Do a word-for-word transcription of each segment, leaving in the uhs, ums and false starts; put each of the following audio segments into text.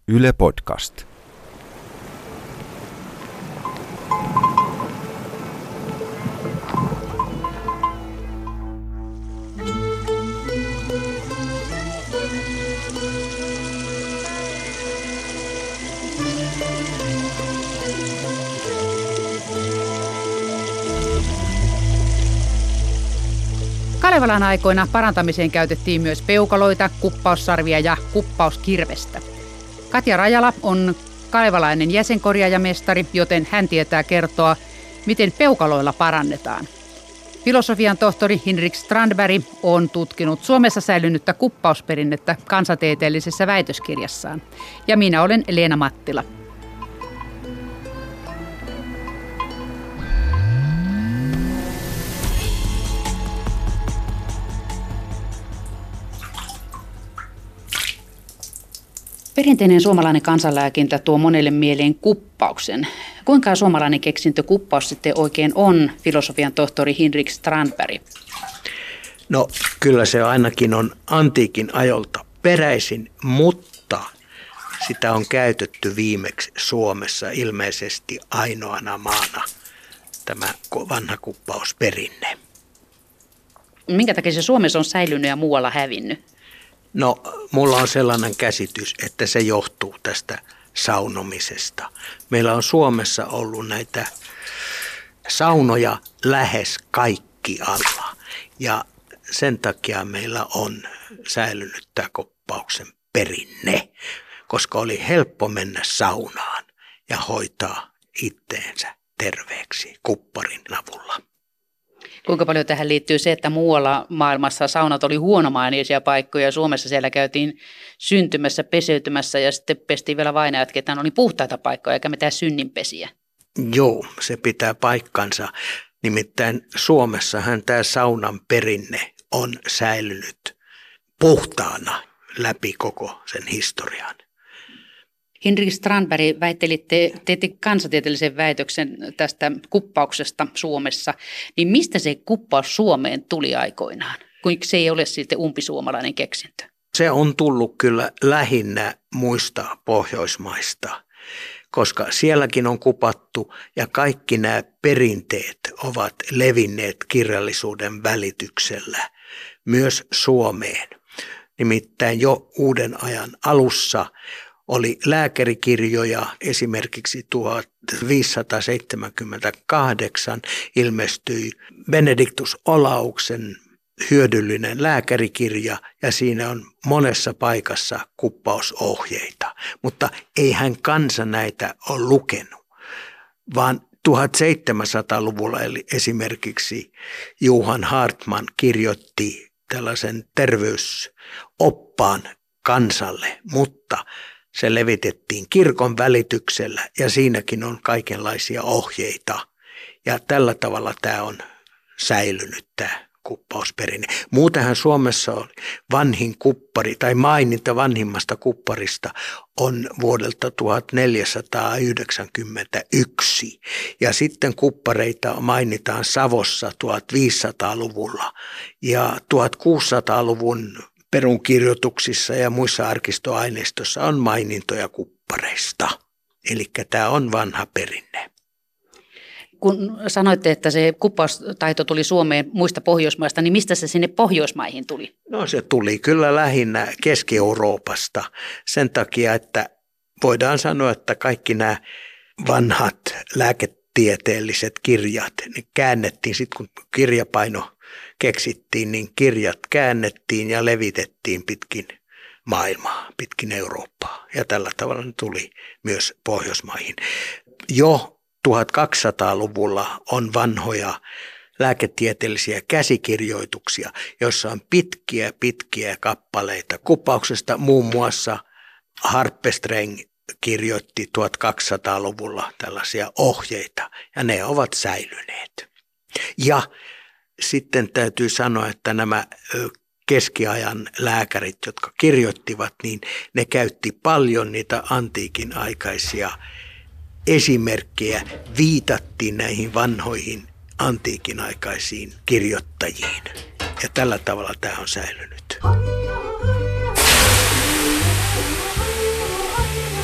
Yle Podcast. Kalevalan aikoina parantamiseen käytettiin myös peukaloita, kuppaussarvia ja kuppauskirvestä. Katja Rajala on kalevalainen jäsenkorjaajamestari, joten hän tietää kertoa, miten peukaloilla parannetaan. Filosofian tohtori Henrik Strandberg on tutkinut Suomessa säilynyttä kuppausperinnettä kansantieteellisessä väitöskirjassaan. Ja minä olen Leena Mattila. Perinteinen suomalainen kansanlääkintä tuo monelle mieleen kuppauksen. Kuinka suomalainen keksintö kuppaus sitten oikein on, filosofian tohtori Henrik Strandberg? No kyllä se ainakin on antiikin ajolta peräisin, mutta sitä on käytetty viimeksi Suomessa ilmeisesti ainoana maana tämä vanha kuppausperinne. Minkä takia se Suomessa on säilynyt ja muualla hävinnyt? No, mulla on sellainen käsitys, että se johtuu tästä saunomisesta. Meillä on Suomessa ollut näitä saunoja lähes kaikkialla ja sen takia meillä on säilynyt tämä kuppauksen perinne, koska oli helppo mennä saunaan ja hoitaa itteensä terveeksi kupparin avulla. Kuinka paljon tähän liittyy se, että muualla maailmassa saunat oli huonomaineisia paikkoja ja Suomessa siellä käytiin syntymässä, peseytymässä ja sitten pestiin vielä vainajat, ketään oli puhtaita paikkoja eikä mitään synninpesiä? Joo, se pitää paikkansa. Nimittäin Suomessahan tämä saunan perinne on säilynyt puhtaana läpi koko sen historian. Henrik Strandberg, väittelitte, teitte kansantieteellisen väitöksen tästä kuppauksesta Suomessa. Niin mistä se kuppaus Suomeen tuli aikoinaan? Kuinka se ei ole sitten umpisuomalainen keksintö? Se on tullut kyllä lähinnä muista Pohjoismaista, koska sielläkin on kupattu ja kaikki nämä perinteet ovat levinneet kirjallisuuden välityksellä myös Suomeen. Nimittäin jo uuden ajan alussa oli lääkärikirjoja, esimerkiksi tuhatviisisataaseitsemänkymmentäkahdeksan ilmestyi Benedictus Olauksen hyödyllinen lääkärikirja ja siinä on monessa paikassa kuppausohjeita, mutta ei hän kansa näitä ole lukenut, vaan tuhatseitsemänsataaluvulla eli esimerkiksi Johan Hartman kirjoitti tällaisen terveysoppaan kansalle, mutta se levitettiin kirkon välityksellä ja siinäkin on kaikenlaisia ohjeita. Ja tällä tavalla tämä on säilynyt tämä kuppausperinne. Muutenhan Suomessa on vanhin kuppari tai maininta vanhimmasta kupparista on vuodelta tuhatneljäsataayhdeksänkymmentäyksi. Ja sitten kuppareita mainitaan Savossa tuhatviisisataaluvulla ja tuhatkuusisataaluvun perunkirjoituksissa ja muissa arkistoaineistossa on mainintoja kuppareista. Eli tämä on vanha perinne. Kun sanoitte, että se kuppaustaito tuli Suomeen muista Pohjoismaista, niin mistä se sinne Pohjoismaihin tuli? No se tuli kyllä lähinnä Keski-Euroopasta sen takia, että voidaan sanoa, että kaikki nämä vanhat lääketieteelliset kirjat, ne käännettiin sitten kun kirjapaino keksittiin, niin kirjat käännettiin ja levitettiin pitkin maailmaa, pitkin Eurooppaa. Ja tällä tavalla ne tuli myös Pohjoismaihin. Jo tuhatkaksisataaluvulla on vanhoja lääketieteellisiä käsikirjoituksia, joissa on pitkiä, pitkiä kappaleita kuppauksesta. Muun muassa Harpestreng kirjoitti tuhatkaksisataaluvulla tällaisia ohjeita ja ne ovat säilyneet. Ja sitten täytyy sanoa, että nämä keskiajan lääkärit, jotka kirjoittivat, niin ne käytti paljon niitä antiikin aikaisia esimerkkejä, viitattiin näihin vanhoihin antiikin aikaisiin kirjoittajiin. Ja tällä tavalla tämä on säilynyt.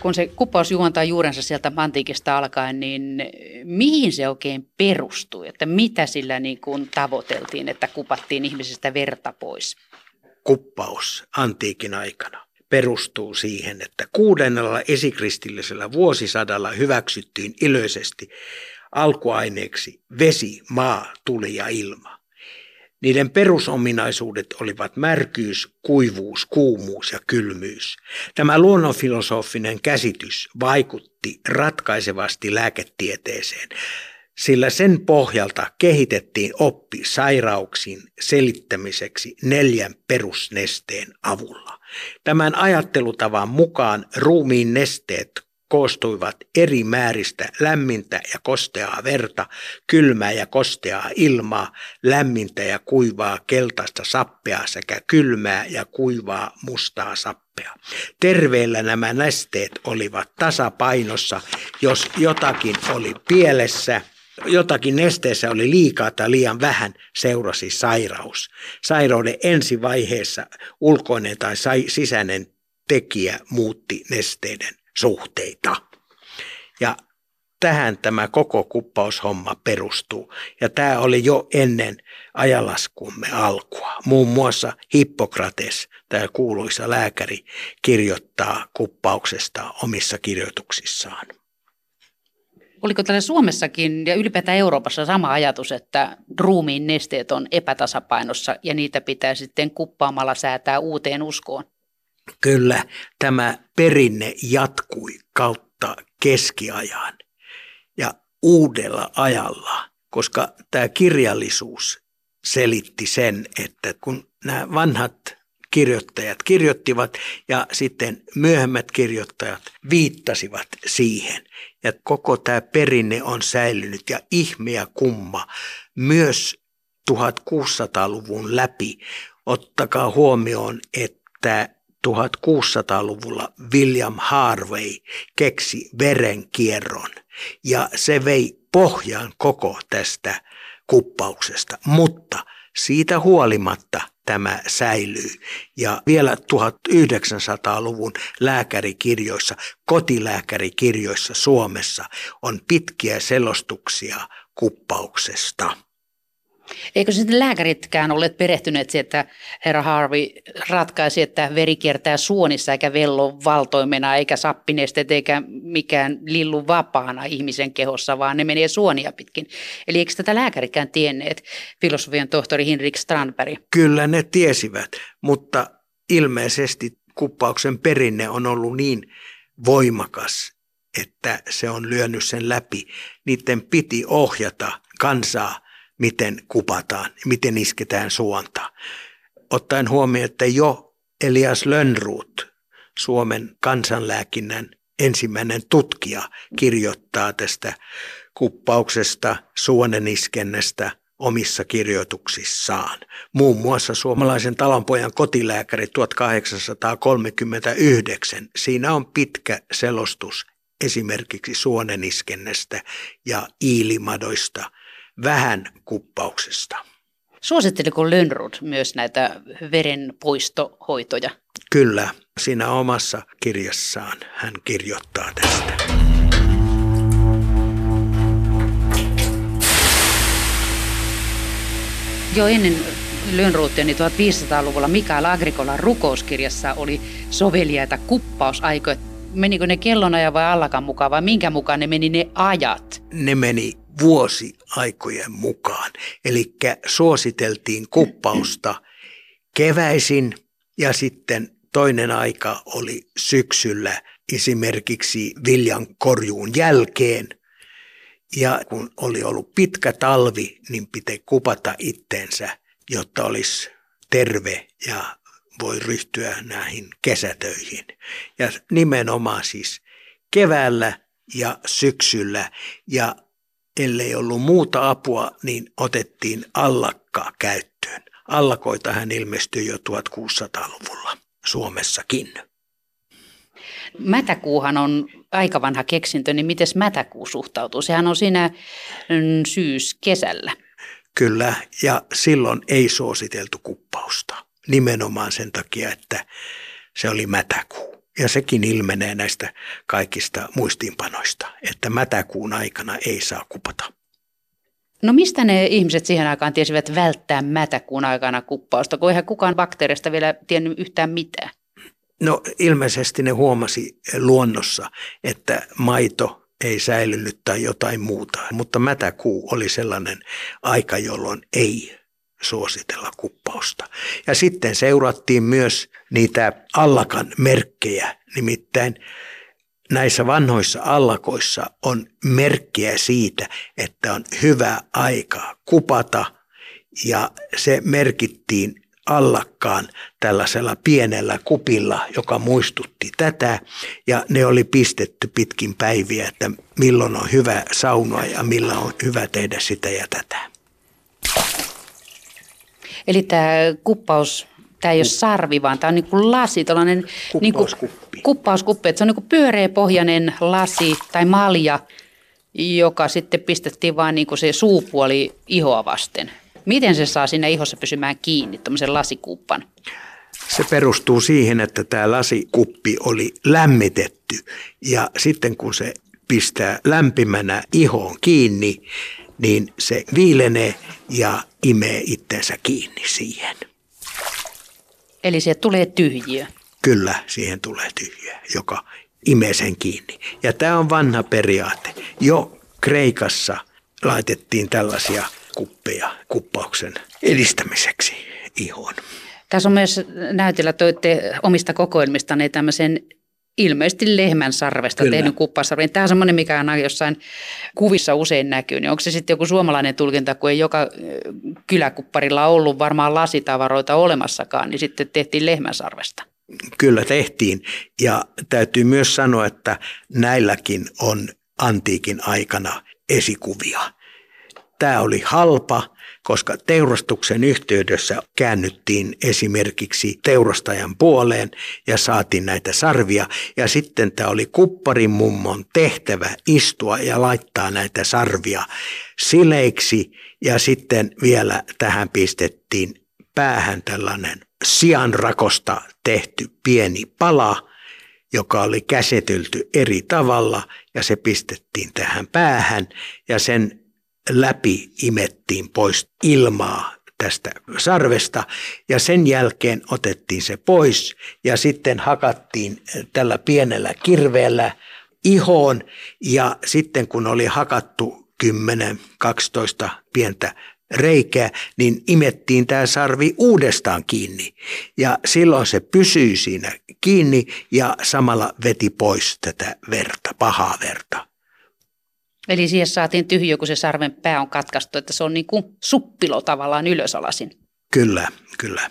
kun se kuppaus juontaa juurensa sieltä antiikista alkaen, niin mihin se oikein perustui? Että mitä sillä niin kuin tavoiteltiin, että kupattiin ihmisistä verta pois? Kuppaus antiikin aikana perustuu siihen, että kuudennella esikristillisellä vuosisadalla hyväksyttiin yleisesti alkuaineeksi vesi, maa, tuli ja ilma. Niiden perusominaisuudet olivat märkyys, kuivuus, kuumuus ja kylmyys. Tämä luonnonfilosofinen käsitys vaikutti ratkaisevasti lääketieteeseen, sillä sen pohjalta kehitettiin oppi sairauksien selittämiseksi neljän perusnesteen avulla. Tämän ajattelutavan mukaan ruumiin nesteet koostuivat eri määristä lämmintä ja kosteaa verta, kylmää ja kosteaa ilmaa, lämmintä ja kuivaa keltaista sappea sekä kylmää ja kuivaa mustaa sappea. Terveellä nämä nesteet olivat tasapainossa, jos jotakin oli pielessä. Jotakin nesteessä oli liikaa tai liian vähän, seurasi sairaus. Sairauden ensivaiheessa ulkoinen tai sisäinen tekijä muutti nesteiden suhteita. Ja tähän tämä koko kuppaushomma perustuu. Ja tämä oli jo ennen ajanlaskumme alkua. Muun muassa Hippokrates, tämä kuuluisa lääkäri, kirjoittaa kuppauksesta omissa kirjoituksissaan. Oliko täällä Suomessakin ja ylipäätään Euroopassa sama ajatus, että ruumiin nesteet on epätasapainossa ja niitä pitää sitten kuppaamalla säätää uuteen uskoon? Kyllä, tämä perinne jatkui kautta keskiajan ja uudella ajalla, koska tämä kirjallisuus selitti sen, että kun nämä vanhat kirjoittajat kirjoittivat ja sitten myöhemmät kirjoittajat viittasivat siihen. Ja koko tämä perinne on säilynyt ja ihme ja kumma myös tuhatkuusisataaluvun läpi. Ottakaa huomioon, että tuhatkuusisataaluvulla William Harvey keksi verenkierron ja se vei pohjan koko tästä kuppauksesta, mutta siitä huolimatta tämä säilyy. Ja vielä tuhatyhdeksänsataaluvun lääkärikirjoissa, kotilääkärikirjoissa Suomessa on pitkiä selostuksia kuppauksesta. Eikö sitten lääkäritkään olleet perehtyneet siihen, että herra Harvey ratkaisi, että veri kiertää suonissa eikä vello valtoimena eikä sappinesteet eikä mikään lillu vapaana ihmisen kehossa, vaan ne menee suonia pitkin. Eli eikö tätä lääkärikään tienneet, filosofian tohtori Henrik Strandberg? Kyllä ne tiesivät, mutta ilmeisesti kuppauksen perinne on ollut niin voimakas, että se on lyönyt sen läpi. Niiden piti ohjata kansaa, miten kupataan, miten isketään suonta. Ottaen huomioon, että jo Elias Lönnroth, Suomen kansanlääkinnän ensimmäinen tutkija, kirjoittaa tästä kuppauksesta, suoneniskennästä omissa kirjoituksissaan. Muun muassa suomalaisen talonpojan kotilääkäri tuhatkahdeksansataakolmekymmentäyhdeksän. Siinä on pitkä selostus esimerkiksi suoneniskennästä ja iilimadoista, vähän kuppauksesta. Suositteliko Lönnroth myös näitä verenpoistohoitoja? Kyllä, siinä omassa kirjassaan hän kirjoittaa tästä. Jo ennen Lönnrothia niin tuhatviisisataaluvulla Mikael Agricolan rukouskirjassa oli soveliaita kuppausaikoja. Menikö ne kellonajan vai allakan mukaan vai minkä mukaan ne meni ne ajat? Ne meni vuosiaikojen mukaan. Eli suositeltiin kuppausta keväisin ja sitten toinen aika oli syksyllä esimerkiksi viljan korjuun jälkeen. Ja kun oli ollut pitkä talvi, niin piti kupata itteensä, jotta olisi terve ja voi ryhtyä näihin kesätöihin. Ja nimenomaan siis keväällä ja syksyllä ja ellei ollut muuta apua, niin otettiin allakkaa käyttöön. Allakoitahan ilmestyi jo tuhatkuusisataaluvulla Suomessakin. Mätäkuuhan on aika vanha keksintö, niin miten mätäkuu suhtautuu? Sehän on siinä syys-kesällä. Kyllä, ja silloin ei suositeltu kuppausta. Nimenomaan sen takia, että se oli mätäkuu. Ja sekin ilmenee näistä kaikista muistiinpanoista, että mätäkuun aikana ei saa kupata. No mistä ne ihmiset siihen aikaan tiesivät välttää mätäkuun aikana kuppausta, kun eihän kukaan bakteereista vielä tiennyt yhtään mitään? No ilmeisesti ne huomasi luonnossa, että maito ei säilynyt tai jotain muuta, mutta mätäkuu oli sellainen aika, jolloin ei suositella kuppausta. Ja sitten seurattiin myös niitä allakan merkkejä, nimittäin näissä vanhoissa allakoissa on merkkejä siitä, että on hyvä aika kupata ja se merkittiin allakkaan tällaisella pienellä kupilla, joka muistutti tätä ja ne oli pistetty pitkin päiviä, että milloin on hyvä saunoa ja milloin on hyvä tehdä sitä ja tätä. Eli tämä kuppaus, tämä ei ole sarvi, vaan tämä on niin kuin lasi, tällainen kuppauskuppi. Niin kuppauskuppi, että se on niin kuin pyöreäpohjainen lasi tai malja, joka sitten pistettiin vaan niin kuin se suupuoli ihoa vasten. Miten se saa siinä ihossa pysymään kiinni, tämmöisen lasikuppan? Se perustuu siihen, että tämä lasikuppi oli lämmitetty ja sitten kun se pistää lämpimänä ihoon kiinni, niin se viilenee ja imee itsensä kiinni siihen. Eli sieltä tulee tyhjiö. Kyllä, siihen tulee tyhjiö, joka imee sen kiinni. Ja tämä on vanha periaate. Jo Kreikassa laitettiin tällaisia kuppeja kuppauksen edistämiseksi ihoon. Tässä on myös näytillä, toitte omista kokoelmistanne tämmöisen ilmeisesti lehmän sarvesta Kyllä. tehnyt kuppausarven. Tämä on semmoinen, mikä on jossain kuvissa usein näkyy. Niin onko se sitten joku suomalainen tulkinta, kun ei joka kyläkupparilla ollut varmaan lasitavaroita olemassakaan, niin sitten tehtiin lehmän sarvesta? Kyllä tehtiin ja täytyy myös sanoa, että näilläkin on antiikin aikana esikuvia. Tämä oli halpa, koska teurastuksen yhteydessä käännyttiin esimerkiksi teurastajan puoleen ja saatiin näitä sarvia. Ja sitten tämä oli kupparin mummon tehtävä istua ja laittaa näitä sarvia sileiksi. Ja sitten vielä tähän pistettiin päähän tällainen sianrakosta tehty pieni pala, joka oli käsitelty eri tavalla ja se pistettiin tähän päähän ja sen läpi imettiin pois ilmaa tästä sarvesta ja sen jälkeen otettiin se pois ja sitten hakattiin tällä pienellä kirveellä ihoon ja sitten kun oli hakattu kymmenen kaksitoista pientä reikää, niin imettiin tämä sarvi uudestaan kiinni ja silloin se pysyi siinä kiinni ja samalla veti pois tätä verta, pahaa verta. Eli siihen saatiin tyhjö, kun se sarven pää on katkaistu, että se on niin kuin suppilo tavallaan ylösalasin. Kyllä, kyllä.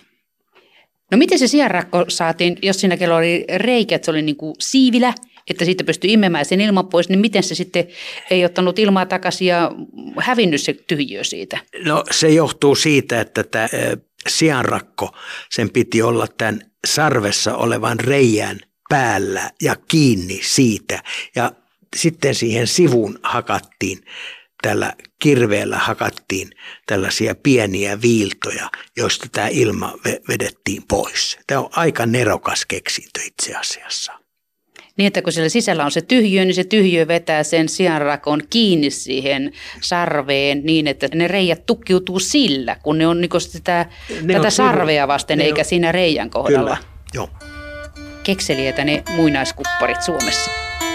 No miten se sianrakko saatiin, jos siinä kello oli reikä, että se oli niin kuin siivilä, että siitä pystyi imemään sen ilman pois, niin miten se sitten ei ottanut ilmaa takaisin ja hävinnyt se tyhjiö siitä? No se johtuu siitä, että tämä sianrakko, sen piti olla tämän sarvessa olevan reijän päällä ja kiinni siitä ja sitten siihen sivuun hakattiin, tällä kirveellä hakattiin tällaisia pieniä viiltoja, joista tämä ilma vedettiin pois. Tämä on aika nerokas keksintö itse asiassa. Niin, että kun siellä sisällä on se tyhjiö, niin se tyhjiö vetää sen sianrakon kiinni siihen sarveen niin, että ne reijät tukkiutuu sillä, kun ne on niin sitä, ne tätä on sarvea vasten eikä on siinä reijän kohdalla. Kyllä, joo. Kekseliäitä ne muinaiskupparit Suomessa.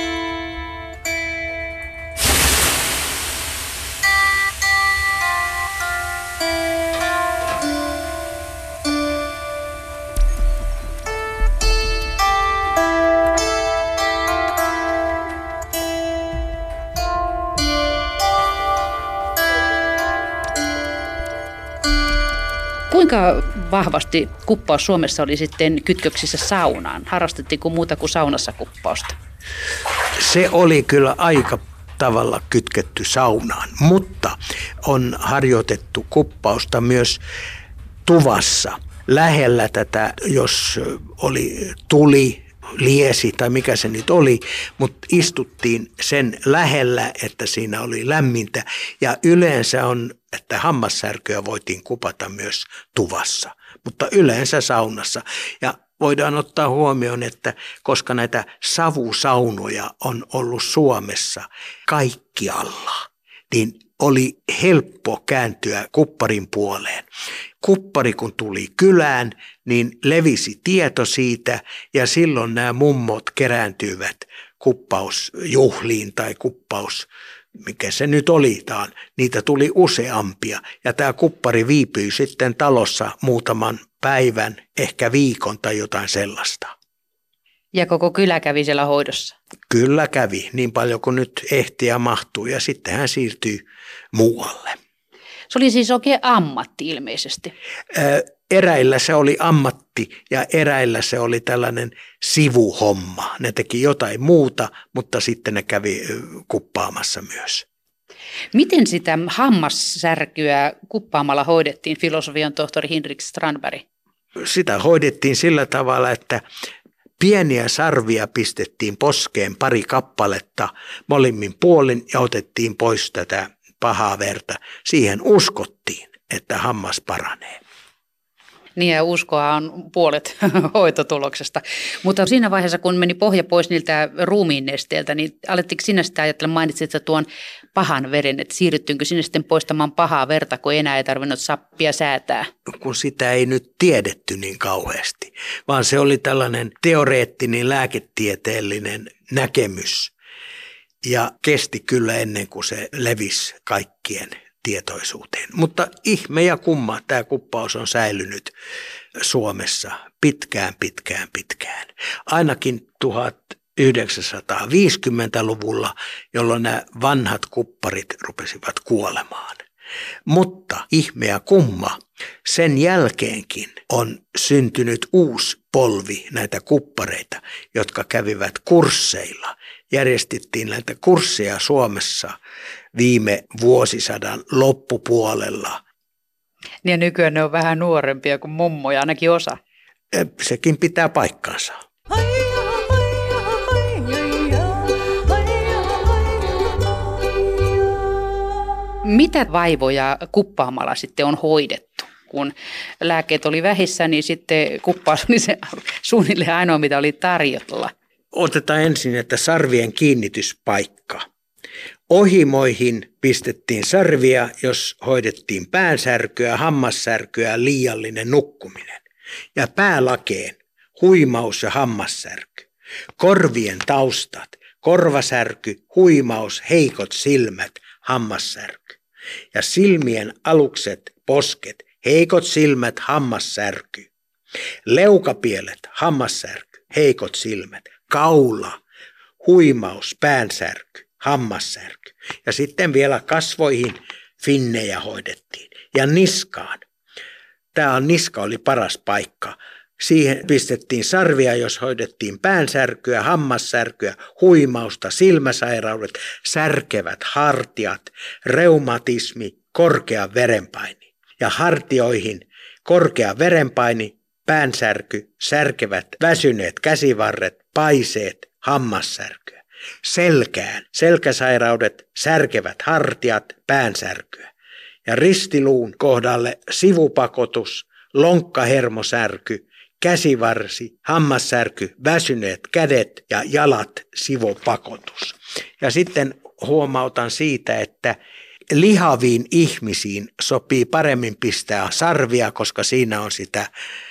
Kuinka vahvasti kuppaus Suomessa oli sitten kytköksissä saunaan? Harrastettiinko muuta kuin saunassa kuppausta? Se oli kyllä aika tavalla kytketty saunaan, mutta on harjoitettu kuppausta myös tuvassa. Lähellä tätä, jos oli tuli, liesi tai mikä se nyt oli, mutta istuttiin sen lähellä, että siinä oli lämmintä ja yleensä on, että hammassärkyä voitiin kupata myös tuvassa, mutta yleensä saunassa. Ja voidaan ottaa huomioon, että koska näitä savusaunoja on ollut Suomessa kaikkialla, niin oli helppo kääntyä kupparin puoleen. Kuppari kun tuli kylään, niin levisi tieto siitä ja silloin nämä mummot kerääntyivät kuppausjuhliin tai kuppaus, mikä se nyt olitaan. Niitä tuli useampia ja tämä kuppari viipyi sitten talossa muutaman päivän, ehkä viikon tai jotain sellaista. Ja koko kylä kävi siellä hoidossa? Kyllä kävi, niin paljon kuin nyt ehti ja mahtuu ja sitten hän siirtyi muualle. Se oli siis oikein ammatti ilmeisesti. Eräillä se oli ammatti ja eräillä se oli tällainen sivuhomma. Ne teki jotain muuta, mutta sitten ne kävi kuppaamassa myös. Miten sitä hammassärkyä kuppaamalla hoidettiin, filosofian tohtori Henrik Strandberg? Sitä hoidettiin sillä tavalla, että pieniä sarvia pistettiin poskeen pari kappaletta molemmin puolin ja otettiin pois tätä pahaa verta. Siihen uskottiin, että hammas paranee. Niin ja uskoa on puolet hoitotuloksesta. Mutta siinä vaiheessa, kun meni pohja pois niiltä ruumiinnesteiltä, niin alettiinko sinä sitä ajatella, mainitsit tuon pahan veren, että siirryttynkö sinne sitten poistamaan pahaa verta, kun enää ei tarvinnut sappia säätää? Kun sitä ei nyt tiedetty niin kauheasti, vaan se oli tällainen teoreettinen lääketieteellinen näkemys ja kesti kyllä ennen kuin se levisi kaikkien tietoisuuteen. Mutta ihme ja kumma, tämä kuppaus on säilynyt Suomessa pitkään, pitkään, pitkään. Ainakin tuhatyhdeksänsataaviisikymmentäluvulla, jolloin nämä vanhat kupparit rupesivat kuolemaan. Mutta ihme ja kumma, sen jälkeenkin on syntynyt uusi polvi näitä kuppareita, jotka kävivät kursseilla. Järjestettiin näitä kursseja Suomessa viime vuosisadan loppupuolella. Ja nykyään ne on vähän nuorempia kuin mummoja, ainakin osa. Sekin pitää paikkansa. Mitä vaivoja kuppaamalla sitten on hoidettu? Kun lääkkeet oli vähissä, niin sitten kuppaus oli se suunnilleen ainoa, mitä oli tarjolla. Otetaan ensin, että sarvien kiinnityspaikka. Ohimoihin pistettiin sarvia, jos hoidettiin päänsärkyä, hammassärkyä, liiallinen nukkuminen. Ja päälakeen huimaus ja hammassärky. Korvien taustat, korvasärky, huimaus, heikot silmät, hammassärky. Ja silmien alukset, posket, heikot silmät, hammassärky. Leukapielet, hammassärky, heikot silmät. Kaula, huimaus, päänsärky, hammassärky. Ja sitten vielä kasvoihin finnejä hoidettiin. Ja niskaan. Tämä on, niska oli paras paikka. Siihen pistettiin sarvia, jos hoidettiin päänsärkyä, hammassärkyä, huimausta, silmäsairaudet, särkevät hartiat, reumatismi, korkea verenpaine. Ja hartioihin korkea verenpaine, päänsärky, särkevät, väsyneet käsivarret, paiseet, hammassärkyä. Selkään, selkäsairaudet, särkevät hartiat, päänsärkyä. Ja ristiluun kohdalle sivupakotus, lonkkahermosärky, käsivarsi, hammassärky, väsyneet kädet ja jalat, sivupakotus. Ja sitten huomautan siitä, että lihaviin ihmisiin sopii paremmin pistää sarvia, koska siinä on sitä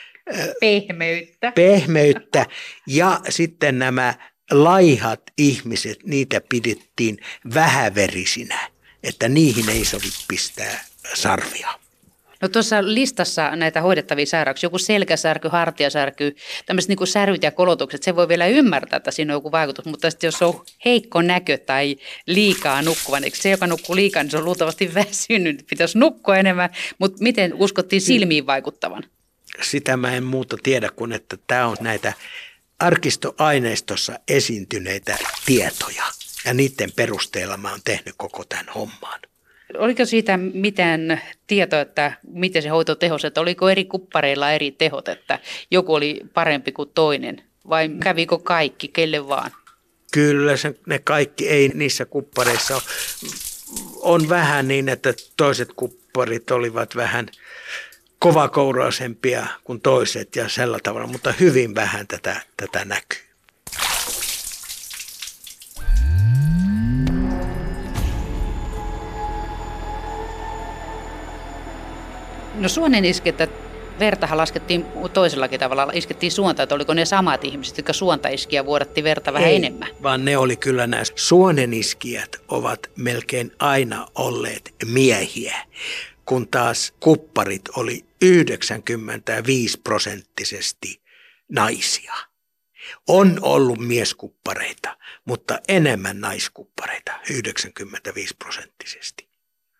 Pehmeyttä. Pehmeyttä ja sitten nämä laihat ihmiset, niitä pidettiin vähäverisinä, että niihin ei sovi pistää sarvia. No tuossa listassa näitä hoidettavia sairauksia, joku selkäsärky, hartiasärky, tämmöiset niin kuin säryt ja kolotukset, se voi vielä ymmärtää, että siinä on joku vaikutus, mutta sitten jos on heikko näkö tai liikaa nukkuva, niin se, joka nukkuu liikaa, niin se on luultavasti väsynyt, pitäisi nukkua enemmän, mutta miten uskottiin silmiin vaikuttavan? Sitä mä en muuta tiedä kuin, että tämä on näitä arkistoaineistossa esiintyneitä tietoja ja niiden perusteella mä oon tehnyt koko tämän homman. Oliko siitä mitään tietoa, että miten se hoito tehosi, että oliko eri kuppareilla eri tehot, että joku oli parempi kuin toinen vai kävikö kaikki, kelle vaan? Kyllä se, ne kaikki, ei niissä kuppareissa ole. On vähän niin, että toiset kupparit olivat vähän kovakouraisempia kuin toiset ja sillä tavalla, mutta hyvin vähän tätä, tätä näkyy. No suonen iskettä, vertahan laskettiin toisellakin tavalla, iskettiin suonta, että oliko ne samat ihmiset, jotka suonta iski ja vuodattiin verta vähän Ei, enemmän? Vaan ne oli kyllä nämä suoneniskijät ovat melkein aina olleet miehiä, kun taas kupparit oli yhdeksänkymmentäviisi prosenttisesti naisia. On ollut mieskuppareita, mutta enemmän naiskuppareita, yhdeksänkymmentäviisi prosenttisesti.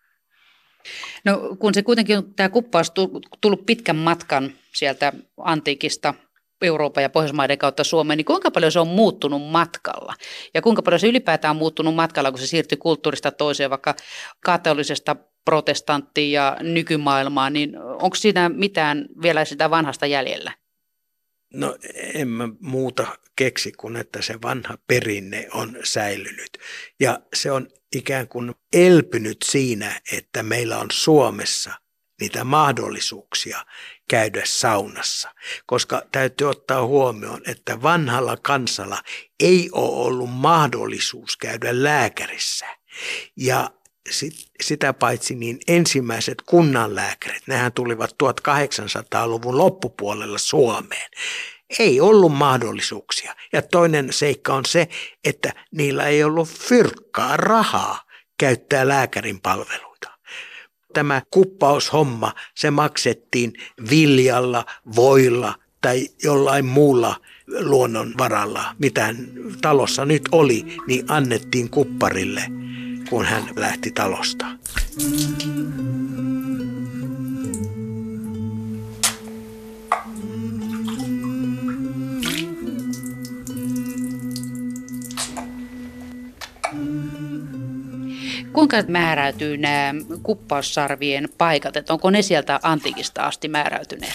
No kun se kuitenkin on tämä kuppaus tullut pitkän matkan sieltä antiikista Euroopan ja Pohjoismaiden kautta Suomeen, niin kuinka paljon se on muuttunut matkalla? Ja kuinka paljon se ylipäätään on muuttunut matkalla, kun se siirtyi kulttuurista toiseen, vaikka katolisesta protestanttiin ja nykymaailmaan, niin onko siinä mitään vielä sitä vanhasta jäljellä? No en mä muuta keksi kuin, että se vanha perinne on säilynyt. Ja se on ikään kuin elpynyt siinä, että meillä on Suomessa niitä mahdollisuuksia käydä saunassa. Koska täytyy ottaa huomioon, että vanhalla kansalla ei ole ollut mahdollisuus käydä lääkärissä. Ja sit, sitä paitsi niin ensimmäiset kunnanlääkärit, nehän tulivat tuhatkahdeksansataaluvun loppupuolella Suomeen. Ei ollut mahdollisuuksia. Ja toinen seikka on se, että niillä ei ollut fyrkkaa rahaa käyttää lääkärin palveluita. Tämä kuppaushomma, se maksettiin viljalla, voilla tai jollain muulla luonnonvaralla, mitä talossa nyt oli, niin annettiin kupparille, kun hän lähti talosta. Kuinka määräytyy nämä kuppaussarvien paikat, että onko ne sieltä antiikista asti määräytyneet?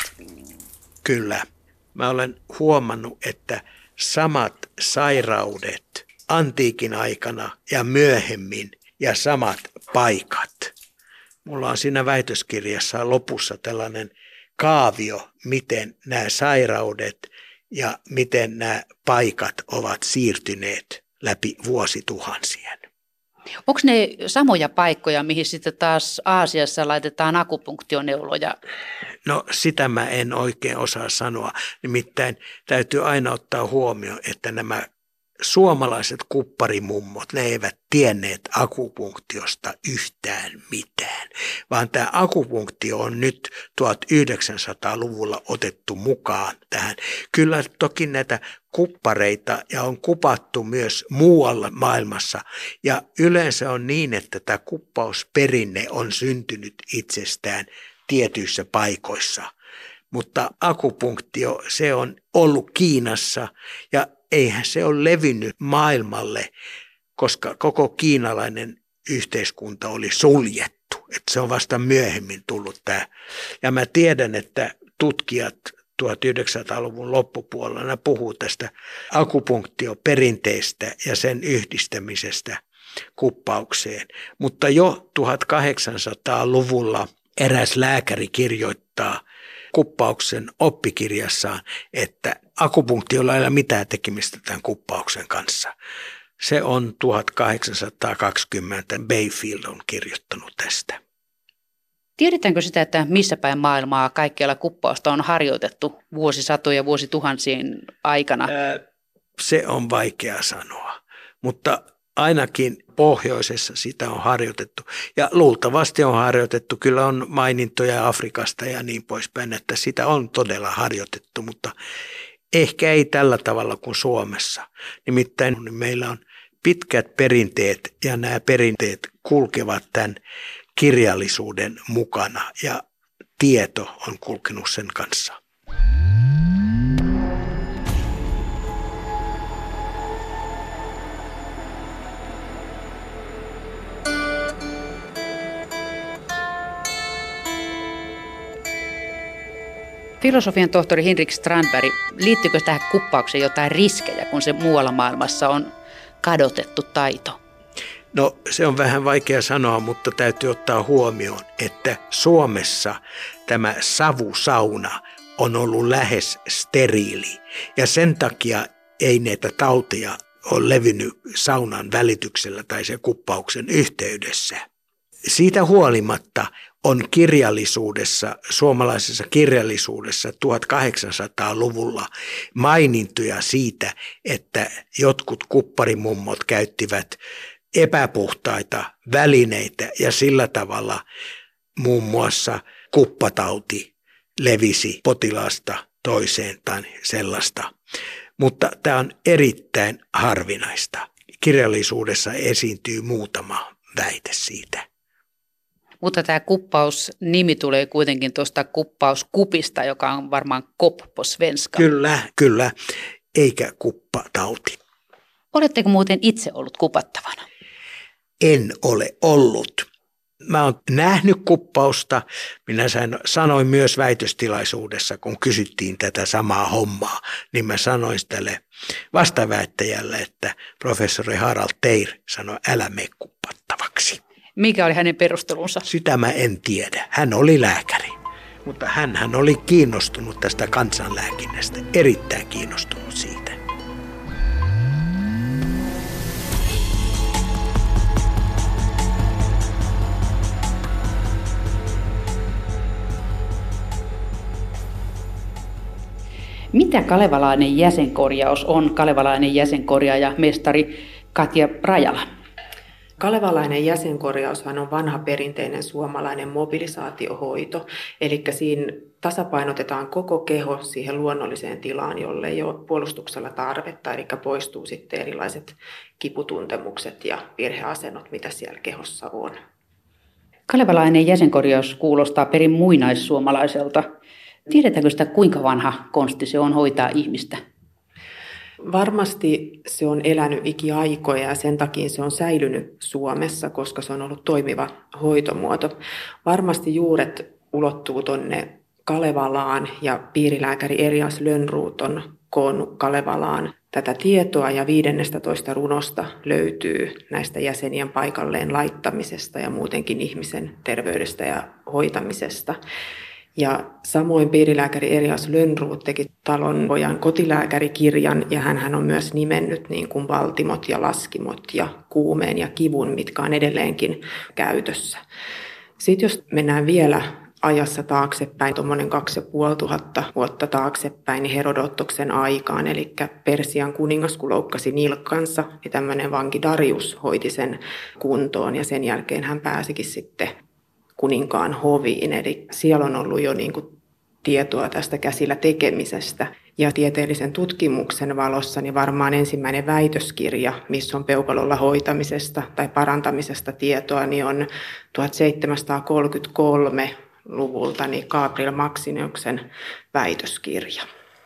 Kyllä. Mä olen huomannut, että samat sairaudet antiikin aikana ja myöhemmin ja samat paikat. Mulla on siinä väitöskirjassa lopussa tällainen kaavio, miten nämä sairaudet ja miten nämä paikat ovat siirtyneet läpi vuosituhansien. Onko ne samoja paikkoja, mihin sitten taas Aasiassa laitetaan akupunktioneuloja? No sitä mä en oikein osaa sanoa. Nimittäin täytyy aina ottaa huomioon, että nämä suomalaiset kupparimummot, ne eivät tienneet akupunktiosta yhtään mitään, vaan tämä akupunktio on nyt tuhatyhdeksänsataaluvulla otettu mukaan tähän. Kyllä toki näitä kuppareita ja on kupattu myös muualla maailmassa ja yleensä on niin, että tämä kuppausperinne on syntynyt itsestään tietyissä paikoissa, mutta akupunktio se on ollut Kiinassa ja eihän se ole levinnyt maailmalle, koska koko kiinalainen yhteiskunta oli suljettu. Että se on vasta myöhemmin tullut tämä. Ja mä tiedän, että tutkijat tuhatyhdeksänsataaluvun loppupuolella puhuu tästä akupunktioperinteestä ja sen yhdistämisestä kuppaukseen. Mutta jo tuhatkahdeksansataaluvulla eräs lääkäri kirjoittaa kuppauksen oppikirjassaan, että akupunktiolla ei ole mitään tekemistä tämän kuppauksen kanssa. Se on tuhatkahdeksansataakaksikymmentä, Bayfield on kirjoittanut tästä. Tiedetäänkö sitä, että missä päin maailmaa kaikkialla kuppausta on harjoitettu vuosisatoja, vuosituhansien aikana? Se on vaikea sanoa, mutta ainakin pohjoisessa sitä on harjoitettu ja luultavasti on harjoitettu. Kyllä on mainintoja Afrikasta ja niin poispäin, että sitä on todella harjoitettu, mutta ehkä ei tällä tavalla kuin Suomessa. Nimittäin meillä on pitkät perinteet ja nämä perinteet kulkevat tämän kirjallisuuden mukana ja tieto on kulkenut sen kanssa. Filosofian tohtori Henrik Strandberg, liittyykö tähän kuppaukseen jotain riskejä, kun se muualla maailmassa on kadotettu taito? No se on vähän vaikea sanoa, mutta täytyy ottaa huomioon, että Suomessa tämä savusauna on ollut lähes steriili ja sen takia ei näitä tauteja ole levinnyt saunan välityksellä tai sen kuppauksen yhteydessä. Siitä huolimatta on kirjallisuudessa, suomalaisessa kirjallisuudessa tuhatkahdeksansataaluvulla mainintoja siitä, että jotkut kupparimummot käyttivät epäpuhtaita välineitä ja sillä tavalla muun muassa kuppatauti levisi potilaasta toiseen tai sellaista. Mutta tämä on erittäin harvinaista. Kirjallisuudessa esiintyy muutama väite siitä. Mutta tämä kuppaus-nimi tulee kuitenkin tuosta kuppauskupista, joka on varmaan kopp på svenska. Kyllä, kyllä, eikä kuppatauti. Oletteko muuten itse ollut kupattavana? En ole ollut. Mä oon nähnyt kuppausta. Minä sanoin myös väitöstilaisuudessa, kun kysyttiin tätä samaa hommaa, niin mä sanoin tälle vastaväittäjälle, että professori Harald Teir sanoi, älä mene kuppattavaksi. Mikä oli hänen perustelunsa? Sitä mä en tiedä. Hän oli lääkäri, mutta hän oli kiinnostunut tästä kansanlääkinnästä, erittäin kiinnostunut siitä. Mitä kalevalainen jäsenkorjaus on? Kalevalainen jäsenkorjaaja mestari Katja Rajala. Kalevalainen jäsenkorjaushan on vanha perinteinen suomalainen mobilisaatiohoito, eli siinä tasapainotetaan koko keho siihen luonnolliseen tilaan, jolle ei ole puolustuksella tarvetta, eli poistuu sitten erilaiset kiputuntemukset ja virheasennot, mitä siellä kehossa on. Kalevalainen jäsenkorjaus kuulostaa perin muinaissuomalaiselta. Tiedetäänkö sitä, kuinka vanha konsti se on hoitaa ihmistä? Varmasti se on elänyt ikiaikoja ja sen takia se on säilynyt Suomessa, koska se on ollut toimiva hoitomuoto. Varmasti juuret ulottuu tuonne Kalevalaan ja piirilääkäri Elias Lönnroth on koonnut Kalevalaan tätä tietoa ja viidennestätoista runosta löytyy näistä jäsenien paikalleen laittamisesta ja muutenkin ihmisen terveydestä ja hoitamisesta. Ja samoin piirilääkäri Elias Lönnroth teki talonpojan kotilääkärikirjan ja hän on myös nimennyt niin kuin valtimot ja laskimot ja kuumeen ja kivun, mitkä on edelleenkin käytössä. Sitten jos mennään vielä ajassa taaksepäin, tuommoinen kaksi ja puoli tuhatta vuotta taaksepäin, niin Herodottoksen aikaan, eli Persian kuningas kun loukkasi nilkkansa, niin tämmöinen vanki Darius hoiti sen kuntoon ja sen jälkeen hän pääsikin sitten kuninkaan hoviin. Eli siellä on ollut jo niin kuin tietoa tästä käsillä tekemisestä. Ja tieteellisen tutkimuksen valossa niin varmaan ensimmäinen väitöskirja, missä on peukalolla hoitamisesta tai parantamisesta tietoa, niin on tuhatseitsemänsataakolmekymmentäkolme luvulta niin Gabriel Maxeniuksen väitöskirja.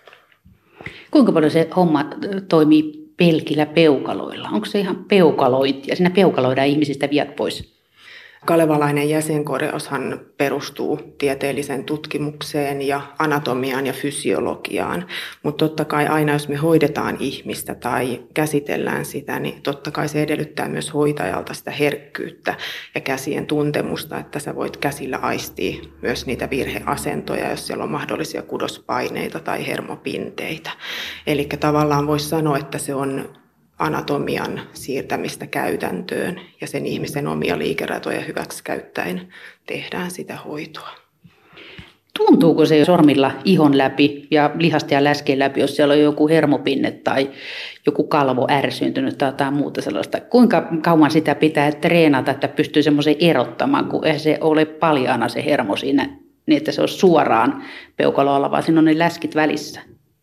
Kuinka paljon se homma toimii pelkillä peukaloilla? Onko se ihan peukalointia? Siinä peukaloidaan ihmisistä viat pois. Kalevalainen jäsenkorjaushan perustuu tieteelliseen tutkimukseen ja anatomiaan ja fysiologiaan, mutta totta kai aina jos me hoidetaan ihmistä tai käsitellään sitä, niin totta kai se edellyttää myös hoitajalta sitä herkkyyttä ja käsien tuntemusta, että sä voit käsillä aistia myös niitä virheasentoja, jos siellä on mahdollisia kudospaineita tai hermopinteitä. Eli tavallaan voisi sanoa, että se on anatomian siirtämistä käytäntöön ja sen ihmisen omia liikeratoja hyväksi käyttäen tehdään sitä hoitoa. Tuntuuko se sormilla ihon läpi ja lihasta ja läskien läpi, jos siellä on joku hermopinne tai joku kalvo ärsyyntynyt tai jotain muuta sellaista? Kuinka kauan sitä pitää treenata, että pystyy semmoisen erottamaan, kun ei se ole paljaana se hermo siinä, niin että se on suoraan peukalolla, vaan siinä on ne läskit välissä?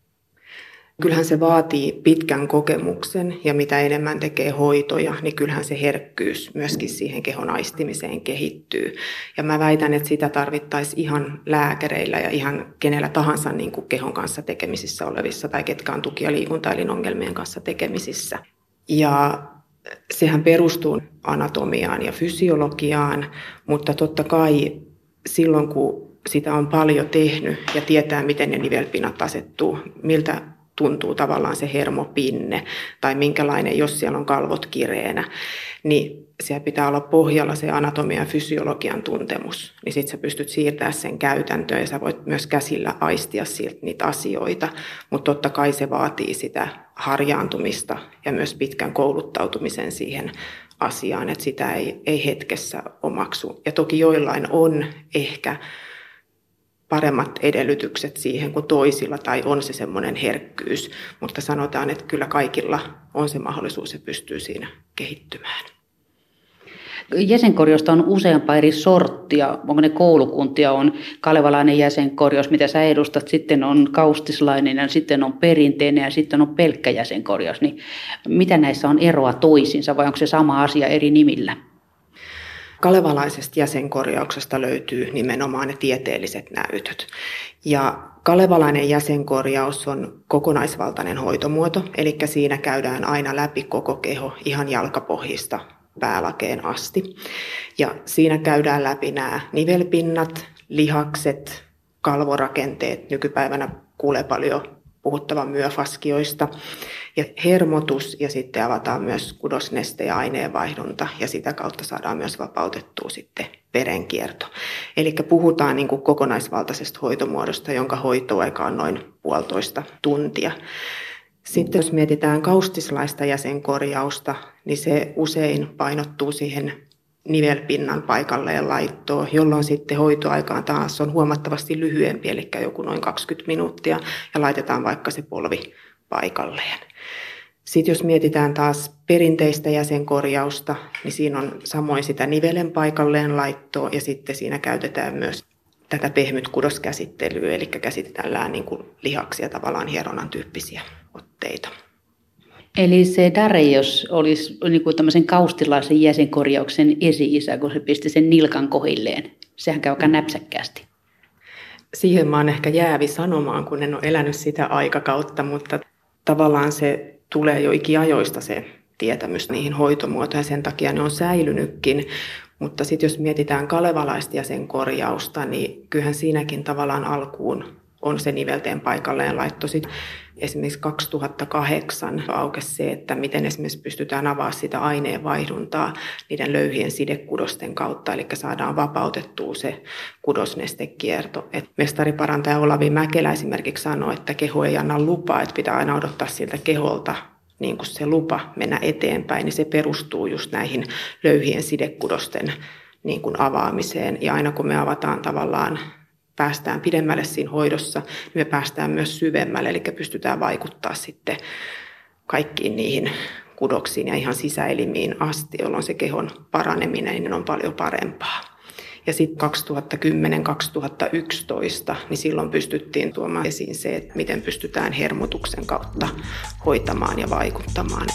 Kyllähän se vaatii pitkän kokemuksen ja mitä enemmän tekee hoitoja, niin kyllähän se herkkyys myöskin siihen kehon aistimiseen kehittyy. Ja mä väitän, että sitä tarvittaisiin ihan lääkäreillä ja ihan kenellä tahansa niin kuin kehon kanssa tekemisissä olevissa tai ketkä on tuki- ja liikuntaelinongelmien kanssa tekemisissä. Ja sehän perustuu anatomiaan ja fysiologiaan, mutta totta kai silloin kun sitä on paljon tehnyt ja tietää, miten ne nivelpinat asettuu, miltä tuntuu tavallaan se hermopinne tai minkälainen, jos siellä on kalvot kireänä, niin siellä pitää olla pohjalla se anatomian ja fysiologian tuntemus. Niin sitten sä pystyt siirtämään sen käytäntöön ja sä voit myös käsillä aistia siltä niitä asioita, mutta totta kai se vaatii sitä harjaantumista ja myös pitkän kouluttautumisen siihen asiaan, että sitä ei, ei hetkessä omaksu. Ja toki joillain on ehkä paremmat edellytykset siihen kuin toisilla, tai on se semmoinen herkkyys, mutta sanotaan, että kyllä kaikilla on se mahdollisuus ja pystyy siinä kehittymään. Jäsenkorjausta on useampaa eri sorttia. Onko ne koulukuntia? On kalevalainen jäsenkorjaus, mitä sä edustat, sitten on kaustislainen ja sitten on perinteinen ja sitten on pelkkä jäsenkorjaus. Niin mitä näissä on eroa toisiinsa vai onko se sama asia eri nimillä? Kalevalaisesta jäsenkorjauksesta löytyy nimenomaan ne tieteelliset näytöt. Ja kalevalainen jäsenkorjaus on kokonaisvaltainen hoitomuoto, eli siinä käydään aina läpi koko keho ihan jalkapohjista päälakeen asti. Ja siinä käydään läpi nämä nivelpinnat, lihakset, kalvorakenteet. Nykypäivänä kuulee paljon puhuttavan myöfaskioista. Ja hermotus ja sitten avataan myös kudosneste- ja aineenvaihdunta ja sitä kautta saadaan myös vapautettua sitten verenkierto. Eli puhutaan niin kuin kokonaisvaltaisesta hoitomuodosta, jonka hoitoaika on noin puolitoista tuntia. Sitten jos mietitään kaustislaista jäsenkorjausta, niin se usein painottuu siihen nivelpinnan paikalleen laittoon, jolloin sitten hoitoaikaan taas on huomattavasti lyhyempi, eli joku noin kaksikymmentä minuuttia, ja laitetaan vaikka se polvi paikalleen. Sitten jos mietitään taas perinteistä jäsenkorjausta, niin siinä on samoin sitä nivelen paikalleen laittoa, ja sitten siinä käytetään myös tätä pehmytkudoskäsittelyä, eli käsitellään niin kuin lihaksia, tavallaan hieronnan tyyppisiä otteita. Eli se Dareios olisi niin kuin tämmöisen kaustilaisen jäsenkorjauksen esi-isä, kun se pisti sen nilkan kohilleen. Sehän käy aika näpsäkkäästi. Siihen mä oon ehkä jäävi sanomaan, kun en ole elänyt sitä aikakautta, mutta tavallaan se tulee jo ikiajoista se tietämys niihin hoitomuotoihin ja sen takia ne on säilynytkin. Mutta sitten jos mietitään kalevalaista jäsenkorjausta, niin kyllähän siinäkin tavallaan alkuun on se nivelteen paikalleen laitto. Sitten esimerkiksi kaksituhattakahdeksan aukesi se, että miten esimerkiksi pystytään avaamaan sitä aineenvaihduntaa niiden löyhien sidekudosten kautta, eli saadaan vapautettua se kudosnestekierto. Et mestariparantaja Olavi Mäkelä esimerkiksi sanoi, että keho ei anna lupaa, että pitää aina odottaa siltä keholta niin kuin se lupa mennä eteenpäin, niin se perustuu just näihin löyhien sidekudosten niin kuin avaamiseen. Ja aina kun me avataan tavallaan, päästään pidemmälle siinä hoidossa, niin me päästään myös syvemmälle, eli pystytään vaikuttaa sitten kaikkiin niihin kudoksiin ja ihan sisäelimiin asti, jolloin se kehon paraneminen on paljon parempaa. Ja sitten kaksituhattakymmenen kaksituhattayksitoista, niin silloin pystyttiin tuomaan esiin se, että miten pystytään hermotuksen kautta hoitamaan ja vaikuttamaan.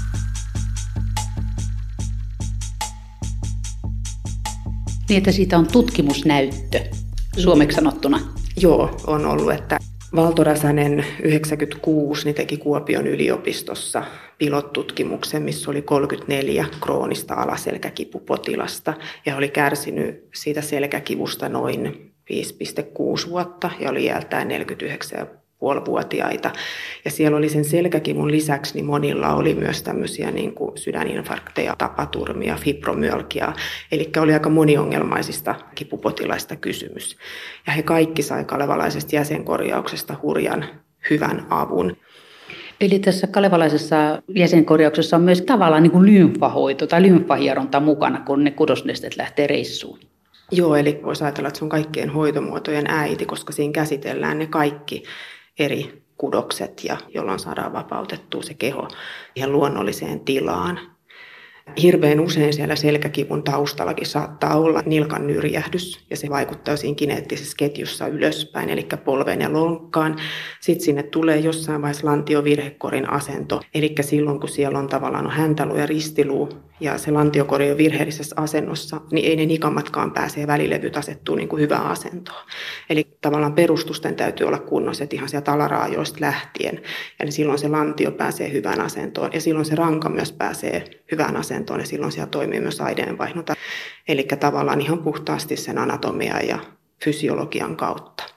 Niin, että siitä on tutkimusnäyttö, suomeksi sanottuna. Joo, on ollut, että Valto Räsänen yhdeksänkymmentäkuusi niin teki Kuopion yliopistossa pilottutkimuksen, missä oli kolmekymmentäneljä kroonista alaselkäkipupotilasta ja oli kärsinyt siitä selkäkivusta noin viisi pilkku kuusi vuotta ja oli iältään neljäkymmentäyhdeksän pilkku viisi vuotiaita. Ja siellä oli sen selkäkivun lisäksi, niin monilla oli myös tämmöisiä niin kuin sydäninfarkteja, tapaturmia, fibromyalgiaa. Eli oli aika moniongelmaisista kipupotilaista kysymys. Ja he kaikki sai kalevalaisesta jäsenkorjauksesta hurjan hyvän avun. Eli tässä kalevalaisessa jäsenkorjauksessa on myös tavallaan niin kuin lymfahoito tai lymfahieronta mukana, kun ne kudosnestet lähtee reissuun. Joo, eli voisi ajatella, että se on kaikkien hoitomuotojen äiti, koska siinä käsitellään ne kaikki eri kudokset, ja jolloin saadaan vapautettua se keho ihan luonnolliseen tilaan. Hirveän usein siellä selkäkivun taustallakin saattaa olla nilkan nyrjähdys, ja se vaikuttaa siinä kineettisessä ketjussa ylöspäin, eli polveen ja lonkkaan. Sitten sinne tulee jossain vaiheessa lantiovirhekorin asento, eli silloin kun siellä on tavallaan häntäluu ja ristiluu, ja se lantiokori on virheellisessä asennossa, niin ei ne nikamatkaan pääse ja välilevyt asettuu niin kuin hyvään asentoon. Eli tavallaan perustusten täytyy olla kunnossa, että ihan sieltä alaraajoista lähtien, ja silloin se lantio pääsee hyvään asentoon, ja silloin se ranka myös pääsee hyvään asentoon, ja silloin siellä toimii myös aineenvaihdunta. Eli tavallaan ihan puhtaasti sen anatomian ja fysiologian kautta.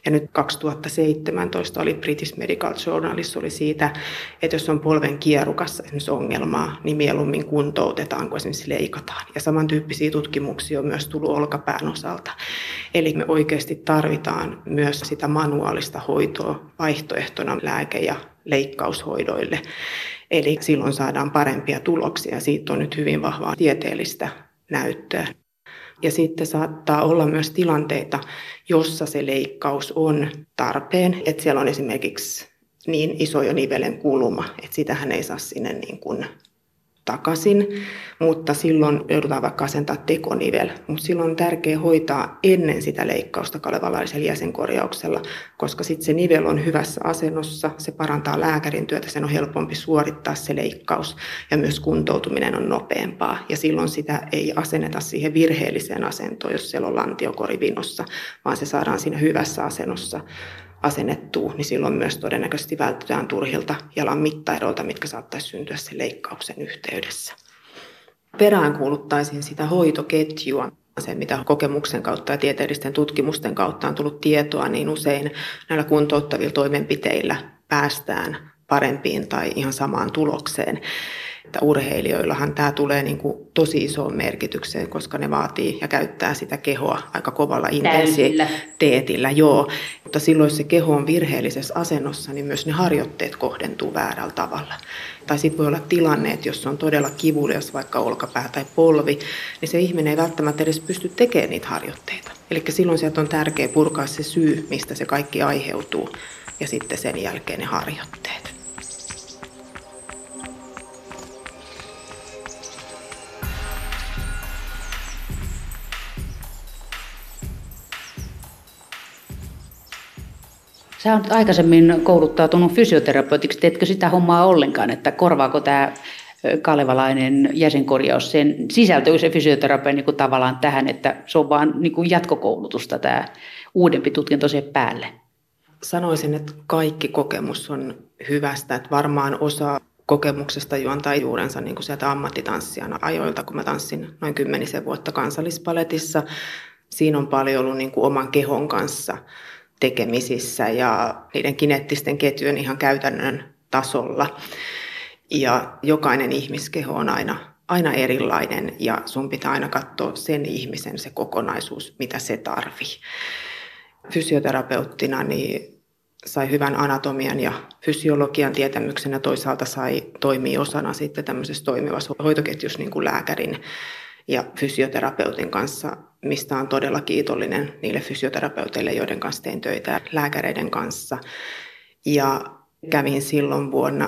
Ja nyt kaksituhattaseitsemäntoista oli British Medical Journalissa oli siitä, että jos on polven kierukassa esimerkiksi ongelmaa, niin mieluummin kuntoutetaan kuin esimerkiksi leikataan. Ja samantyyppisiä tutkimuksia on myös tullut olkapään osalta. Eli me oikeasti tarvitaan myös sitä manuaalista hoitoa vaihtoehtona lääke- ja leikkaushoidoille. Eli silloin saadaan parempia tuloksia. Siitä on nyt hyvin vahvaa tieteellistä näyttöä. Ja sitten saattaa olla myös tilanteita, jossa se leikkaus on tarpeen. Että siellä on esimerkiksi niin iso jo nivelen kulma, että sitähän ei saa sinne niin kuin takaisin. Mutta silloin joudutaan vaikka asentaa tekonivel. Mutta silloin on tärkeää hoitaa ennen sitä leikkausta kalevalaisella jäsenkorjauksella, koska sitten se nivel on hyvässä asennossa, se parantaa lääkärin työtä, sen on helpompi suorittaa se leikkaus ja myös kuntoutuminen on nopeampaa. Ja silloin sitä ei asenneta siihen virheelliseen asentoon, jos siellä on lantiokori vinossa, vaan se saadaan siinä hyvässä asennossa asennettua, niin silloin myös todennäköisesti vältytään turhilta jalan mittaeroilta, mitkä saattaisi syntyä sen leikkauksen yhteydessä. Peräänkuuluttaisin sitä hoitoketjua. Se, mitä kokemuksen kautta ja tieteellisten tutkimusten kautta on tullut tietoa, niin usein näillä kuntouttavilla toimenpiteillä päästään parempiin tai ihan samaan tulokseen. Että urheilijoillahan tämä tulee niin kuin tosi isoon merkitykseen, koska ne vaatii ja käyttää sitä kehoa aika kovalla intensiteetillä. Joo. Mutta silloin, jos se keho on virheellisessä asennossa, niin myös ne harjoitteet kohdentuu väärällä tavalla. Tai sitten voi olla tilanne, että jos on todella kivulias, vaikka olkapää tai polvi, niin se ihminen ei välttämättä edes pysty tekemään niitä harjoitteita. Eli silloin sieltä on tärkeää purkaa se syy, mistä se kaikki aiheutuu, ja sitten sen jälkeen ne harjoitteet. Sä olet aikaisemmin kouluttautunut fysioterapeutiksi. Teetkö sitä hommaa ollenkaan, että korvaako tämä kalevalainen jäsenkorjaus sen sisältöisen fysioterapian niin kuin tavallaan tähän, että se on vaan niin kuin jatkokoulutusta tämä uudempi tutkinto sen päälle? Sanoisin, että kaikki kokemus on hyvästä. Että varmaan osa kokemuksesta juontaa juurensa niin kuin sieltä ammattitanssijan ajoilta, kun mä tanssin noin kymmenisen vuotta Kansallispaletissa. Siinä on paljon ollut niin kuin oman kehon kanssa tekemisissä ja niiden kineettisten ketjujen ihan käytännön tasolla. Ja jokainen ihmiskeho on aina, aina erilainen ja sun pitää aina katsoa sen ihmisen se kokonaisuus, mitä se tarvii. Fysioterapeuttina niin sai hyvän anatomian ja fysiologian tietämyksen ja toisaalta sai toimia osana sitten tämmöisessä toimivassa hoitoketjussa niin kuin lääkärin ja fysioterapeutin kanssa, mistä on todella kiitollinen niille fysioterapeuteille, joiden kanssa tein töitä lääkäreiden kanssa. Ja kävin silloin vuonna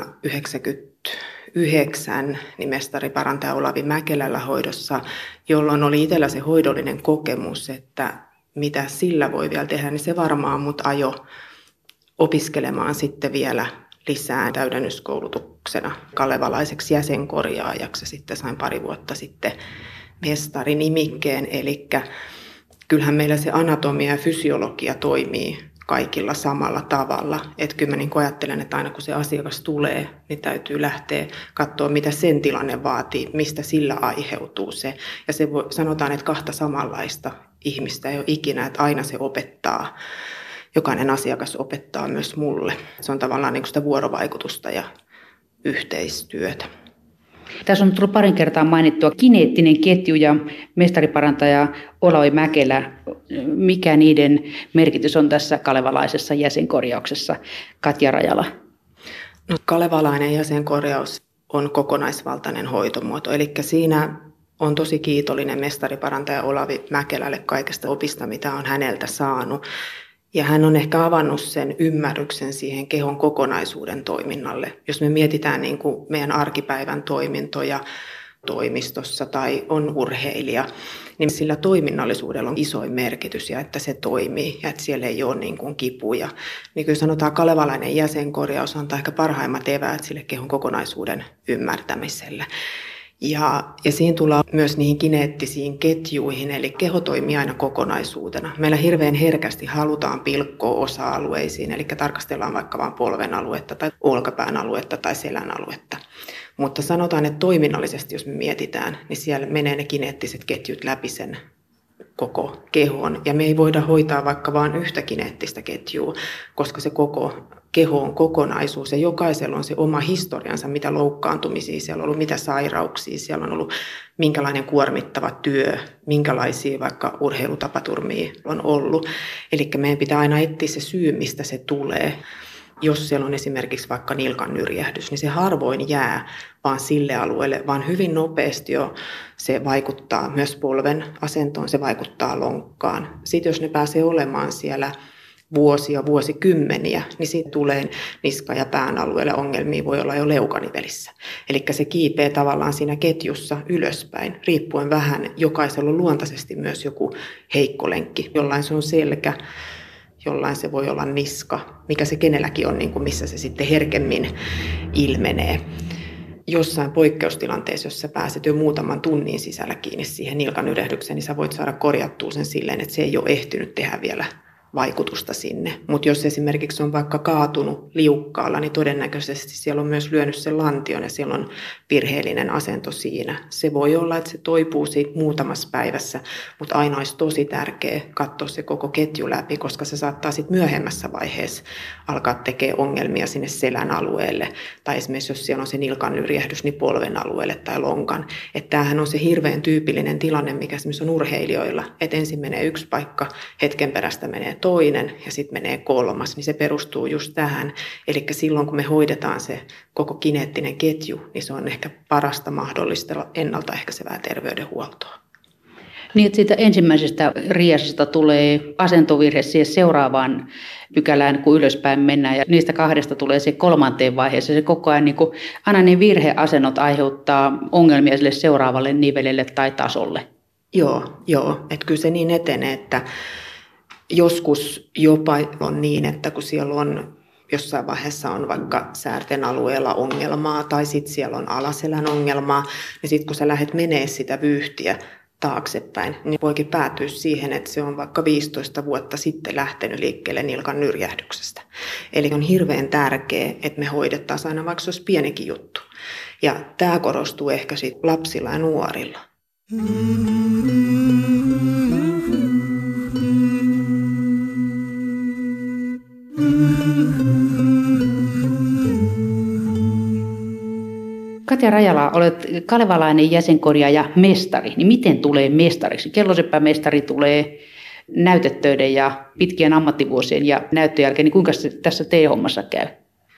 yhdeksänkymmentäyhdeksän niin mestariparantaja Olavi Mäkelällä hoidossa, jolloin oli itsellä se hoidollinen kokemus, että mitä sillä voi vielä tehdä, niin se varmaan mut ajo opiskelemaan sitten vielä lisää täydennyskoulutuksena kalevalaiseksi jäsenkorjaajaksi. Sitten sain pari vuotta sitten mestarinimikkeen, eli kyllähän meillä se anatomia ja fysiologia toimii kaikilla samalla tavalla. Että kyllä mä niin ajattelen, että aina kun se asiakas tulee, niin täytyy lähteä katsoa, mitä sen tilanne vaatii, mistä sillä aiheutuu se. Ja se voi, sanotaan, että kahta samanlaista ihmistä ei ole ikinä, että aina se opettaa. Jokainen asiakas opettaa myös mulle. Se on tavallaan niin kuin sitä vuorovaikutusta ja yhteistyötä. Tässä on tullut parin kertaa mainittua kineettinen ketju ja mestariparantaja Olavi Mäkelä. Mikä niiden merkitys on tässä kalevalaisessa jäsenkorjauksessa, Katja Rajala? No, kalevalainen jäsenkorjaus on kokonaisvaltainen hoitomuoto, eli siinä on tosi kiitollinen mestariparantaja Olavi Mäkelälle kaikesta opista, mitä on häneltä saanut. Ja hän on ehkä avannut sen ymmärryksen siihen kehon kokonaisuuden toiminnalle. Jos me mietitään niin kuin meidän arkipäivän toimintoja toimistossa tai on urheilija, niin sillä toiminnallisuudella on isoin merkitys ja että se toimii ja että siellä ei ole niin kuin kipuja. Niin kuin sanotaan, kalevalainen jäsenkorjaus antaa ehkä parhaimmat eväät sille kehon kokonaisuuden ymmärtämiselle. Ja, ja siinä tullaan myös niihin kineettisiin ketjuihin, eli keho toimii aina kokonaisuutena. Meillä hirveän herkästi halutaan pilkkoa osa-alueisiin, eli tarkastellaan vaikka vain polven aluetta tai olkapään aluetta tai selän aluetta. Mutta sanotaan, että toiminnallisesti, jos me mietitään, niin siellä menee ne kineettiset ketjut läpi sen koko kehon. Ja me ei voida hoitaa vaikka vain yhtä kineettistä ketjua, koska se koko keho on kokonaisuus ja jokaisella on se oma historiansa, mitä loukkaantumisia siellä on ollut, mitä sairauksia siellä on ollut, minkälainen kuormittava työ, minkälaisia vaikka urheilutapaturmia on ollut. Eli meidän pitää aina etsiä se syy, mistä se tulee. Jos siellä on esimerkiksi vaikka nilkan nyrjähdys, niin se harvoin jää vaan sille alueelle, vaan hyvin nopeasti jo se vaikuttaa myös polven asentoon, se vaikuttaa lonkkaan. Sitten jos ne pääsee olemaan siellä vuosia, vuosikymmeniä, niin siitä tulee niska- ja pään alueelle ongelmia, voi olla jo leukanivelissä. Eli se kiipee tavallaan siinä ketjussa ylöspäin, riippuen vähän, jokaisella on luontaisesti myös joku heikko lenkki, jollain se on selkä, jollain se voi olla niska, mikä se kenelläkin on, niin kuin missä se sitten herkemmin ilmenee. Jossain poikkeustilanteessa, jos sä pääset jo muutaman tunnin sisällä kiinni siihen nilkan yrehdykseen, niin sä voit saada korjattua sen silleen, että se ei ole ehtinyt tehdä vielä vaikutusta sinne. Mutta jos esimerkiksi on vaikka kaatunut liukkaalla, niin todennäköisesti siellä on myös lyönyt sen lantion ja siellä on virheellinen asento siinä. Se voi olla, että se toipuu siitä muutamassa päivässä, mutta aina olisi tosi tärkeää katsoa se koko ketju läpi, koska se saattaa sitten myöhemmässä vaiheessa alkaa tekemään ongelmia sinne selän alueelle. Tai esimerkiksi jos siellä on se nilkan nyrjähdys, niin polven alueelle tai lonkan. Että tämähän on se hirveän tyypillinen tilanne, mikä esimerkiksi on urheilijoilla. Että ensin menee yksi paikka, hetken perästä menee toinen ja sitten menee kolmas, niin se perustuu just tähän. Eli silloin kun me hoidetaan se koko kineettinen ketju, niin se on ehkä parasta mahdollista ennaltaehkäisevää terveydenhuoltoa. Niin, että siitä ensimmäisestä riasasta tulee asentovirhe siihen seuraavaan pykälään, kun ylöspäin mennään, ja niistä kahdesta tulee se kolmanteen vaiheeseen. Se koko ajan, niin kuin, aina ne virheasennot aiheuttaa ongelmia sille seuraavalle nivelelle tai tasolle. Joo, joo. Että kyllä se niin etenee, että joskus jopa on niin, että kun siellä on jossain vaiheessa on vaikka säärten alueella ongelmaa tai sitten siellä on alaselän ongelmaa, niin sitten kun sä lähdet menee sitä vyyhtiä taaksepäin, niin voikin päätyä siihen, että se on vaikka viisitoista vuotta sitten lähtenyt liikkeelle nilkan nyrjähdyksestä. Eli on hirveän tärkeää, että me hoidettaisiin aina vaikka se olisi pienikin juttu. Ja tämä korostuu ehkä sitten lapsilla ja nuorilla. Katja Rajala, olet kalevalainen jäsenkorjaaja mestari. Niin miten tulee mestariksi? Kelloseppä-mestari tulee näytetöiden ja pitkien ammattivuosien ja näyttöjen jälkeen. Niin kuinka se tässä teidän hommassa käy?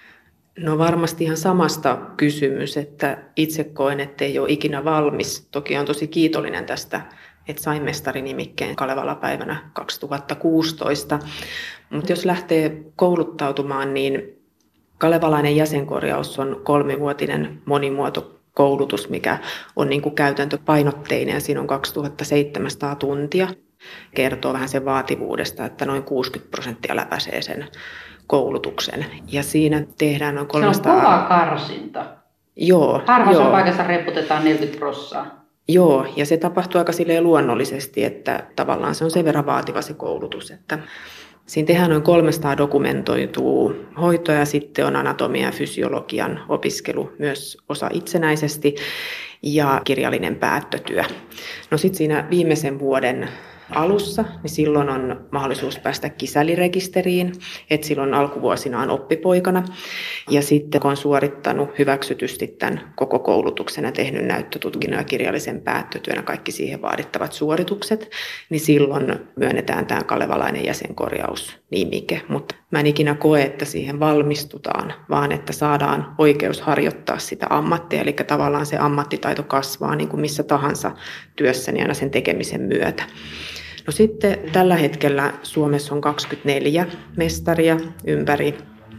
No varmasti ihan samasta kysymys, että itse koen, että ei ole ikinä valmis. Toki on tosi kiitollinen tästä, että sain mestarinimikkeen Kalevala-päivänä kaksituhattakuusitoista. Mutta jos lähtee kouluttautumaan, niin kalevalainen jäsenkorjaus on kolmivuotinen monimuotokoulutus, mikä on niin kuin käytäntöpainotteinen ja siinä on kaksituhattaseitsemänsataa tuntia. Kertoo vähän sen vaativuudesta, että noin kuusikymmentä prosenttia läpäisee sen koulutuksen. Ja siinä tehdään noin kolmesataa... Se on kova karsinta. Joo. Harvassa joo. paikassa reputetaan neljäkymmentä prosenttia. Joo, ja se tapahtuu aika silleen luonnollisesti, että tavallaan se on sen verran vaativa se koulutus, että siinä tehdään noin kolmesataa dokumentoitua hoitoa ja sitten on anatomia ja fysiologian opiskelu myös osa itsenäisesti ja kirjallinen päättötyö. No sitten siinä viimeisen vuoden alussa, niin silloin on mahdollisuus päästä kisälirekisteriin, että silloin alkuvuosina on oppipoikana. Ja sitten kun on suorittanut hyväksytysti tämän koko koulutuksen ja tehnyt näyttötutkinnon ja kirjallisen päättötyön ja kaikki siihen vaadittavat suoritukset, niin silloin myönnetään tämä kalevalainen jäsenkorjausnimike. Mutta mä en ikinä koe, että siihen valmistutaan, vaan että saadaan oikeus harjoittaa sitä ammattia, eli tavallaan se ammattitaito kasvaa niin kuin missä tahansa työssä niin aina sen tekemisen myötä. No sitten tällä hetkellä Suomessa on kaksikymmentäneljä mestaria ympäri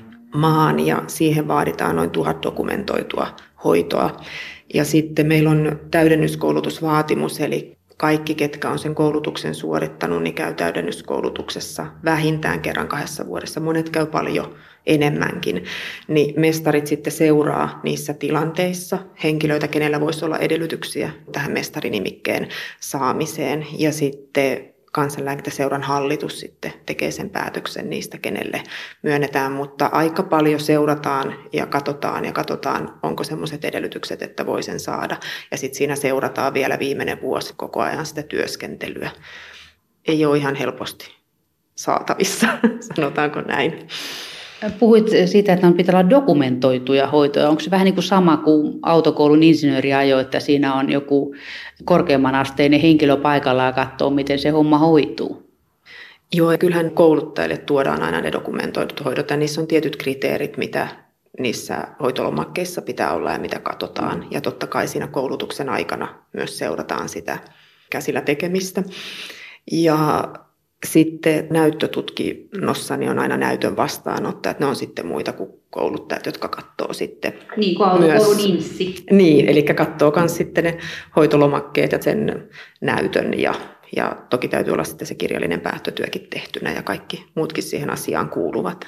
maan ja siihen vaaditaan noin tuhat dokumentoitua hoitoa. Ja sitten meillä on täydennyskoulutusvaatimus, eli kaikki, ketkä on sen koulutuksen suorittanut, niin käy täydennyskoulutuksessa vähintään kerran kahdessa vuodessa. Monet käy paljon enemmänkin. Niin mestarit sitten seuraa niissä tilanteissa henkilöitä, kenellä voisi olla edellytyksiä tähän mestarinimikkeen saamiseen. Ja sitten Kansanlääkintäseuran hallitus sitten tekee sen päätöksen niistä, kenelle myönnetään, mutta aika paljon seurataan ja katsotaan ja katsotaan, onko sellaiset edellytykset, että voi sen saada. Ja sitten siinä seurataan vielä viimeinen vuosi koko ajan sitä työskentelyä. ei ole ihan helposti saatavissa, sanotaanko näin. Puhuit siitä, että on pitää olla dokumentoituja hoitoja. Onko se vähän niin kuin sama kuin autokoulun insinööriajo, että siinä on joku korkeamman asteinen henkilö paikalla ja katsoo, miten se homma hoituu? Joo, ja kyllähän kouluttajille tuodaan aina ne dokumentoidut hoidot, ja niissä on tietyt kriteerit, mitä niissä hoitolomakkeissa pitää olla ja mitä katsotaan. Ja totta kai siinä koulutuksen aikana myös seurataan sitä käsillä tekemistä. Ja sitten näyttötutkinnossa niin on aina näytön vastaanottajat. Ne on sitten muita kuin kouluttajat, jotka katsoo sitten niin kuin autokoulun inssi. Niin, eli katsoo myös sitten ne hoitolomakkeet ja sen näytön. Ja, ja toki täytyy olla sitten se kirjallinen päättötyökin tehtynä ja kaikki muutkin siihen asiaan kuuluvat.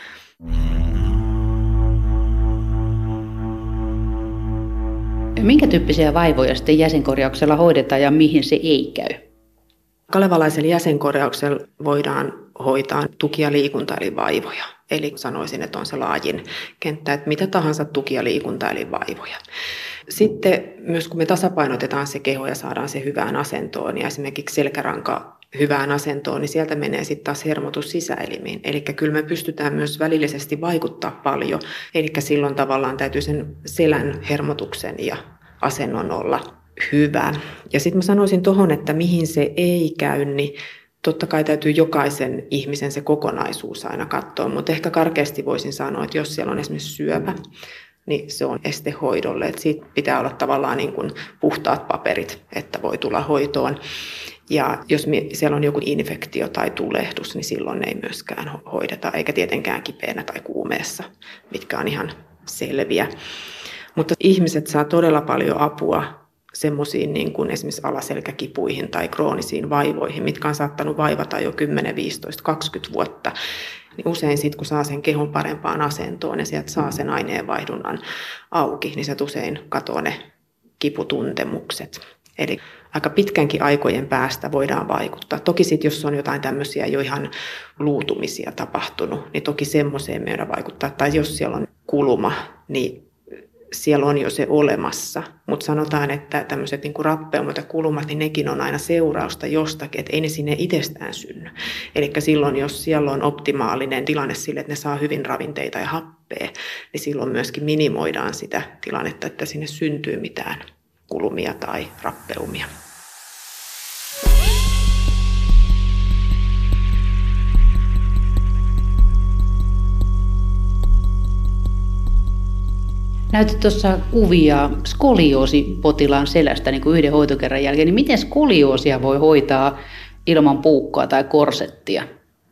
Minkä tyyppisiä vaivoja sitten jäsenkorjauksella hoidetaan ja mihin se ei käy? Kalevalaisella jäsenkorjauksella voidaan hoitaa tuki- ja liikunta eli vaivoja. Eli sanoisin, että on se laajin kenttä, että mitä tahansa tuki- ja liikunta eli vaivoja. Sitten myös kun me tasapainotetaan se keho ja saadaan se hyvään asentoon ja esimerkiksi selkäranka hyvään asentoon, niin sieltä menee sitten taas hermotus sisäelimiin. Eli kyllä me pystytään myös välillisesti vaikuttaa paljon. Eli silloin tavallaan täytyy sen selän hermotuksen ja asennon olla hyvä. Ja sitten mä sanoisin tuohon, että mihin se ei käy, niin totta kai täytyy jokaisen ihmisen se kokonaisuus aina katsoa, mutta ehkä karkeasti voisin sanoa, että jos siellä on esimerkiksi syöpä, niin se on este hoidolle. Että siitä pitää olla tavallaan niin kuin puhtaat paperit, että voi tulla hoitoon. Ja jos siellä on joku infektio tai tulehdus, niin silloin ei myöskään hoideta, eikä tietenkään kipeänä tai kuumeessa, mitkä on ihan selviä. Mutta ihmiset saa todella paljon apua semmoisiin niin kuin esimerkiksi alaselkäkipuihin tai kroonisiin vaivoihin, mitkä on saattanut vaivata jo kymmenen, viisitoista, kaksikymmentä vuotta. Niin usein sitten, kun saa sen kehon parempaan asentoon ja sieltä saa sen aineenvaihdunnan auki, niin se usein katoo ne kiputuntemukset. Eli aika pitkänkin aikojen päästä voidaan vaikuttaa. Toki sitten, jos on jotain tämmöisiä jo ihan luutumisia tapahtunut, niin toki semmoiseen meidän vaikuttaa. Tai jos siellä on kulma, niin siellä on jo se olemassa. Mutta sanotaan, että tämmöiset niinku rappeumat ja kulumat, niin nekin on aina seurausta jostakin, että ei ne sinne itsestään synny. Eli silloin, jos siellä on optimaalinen tilanne sille, että ne saa hyvin ravinteita ja happea, niin silloin myöskin minimoidaan sitä tilannetta, että sinne syntyy mitään kulumia tai rappeumia. Näytit tuossa kuvia skolioosipotilaan selästä niin kuin yhden hoitokerran jälkeen. Niin miten skolioosia voi hoitaa ilman puukkoa tai korsettia?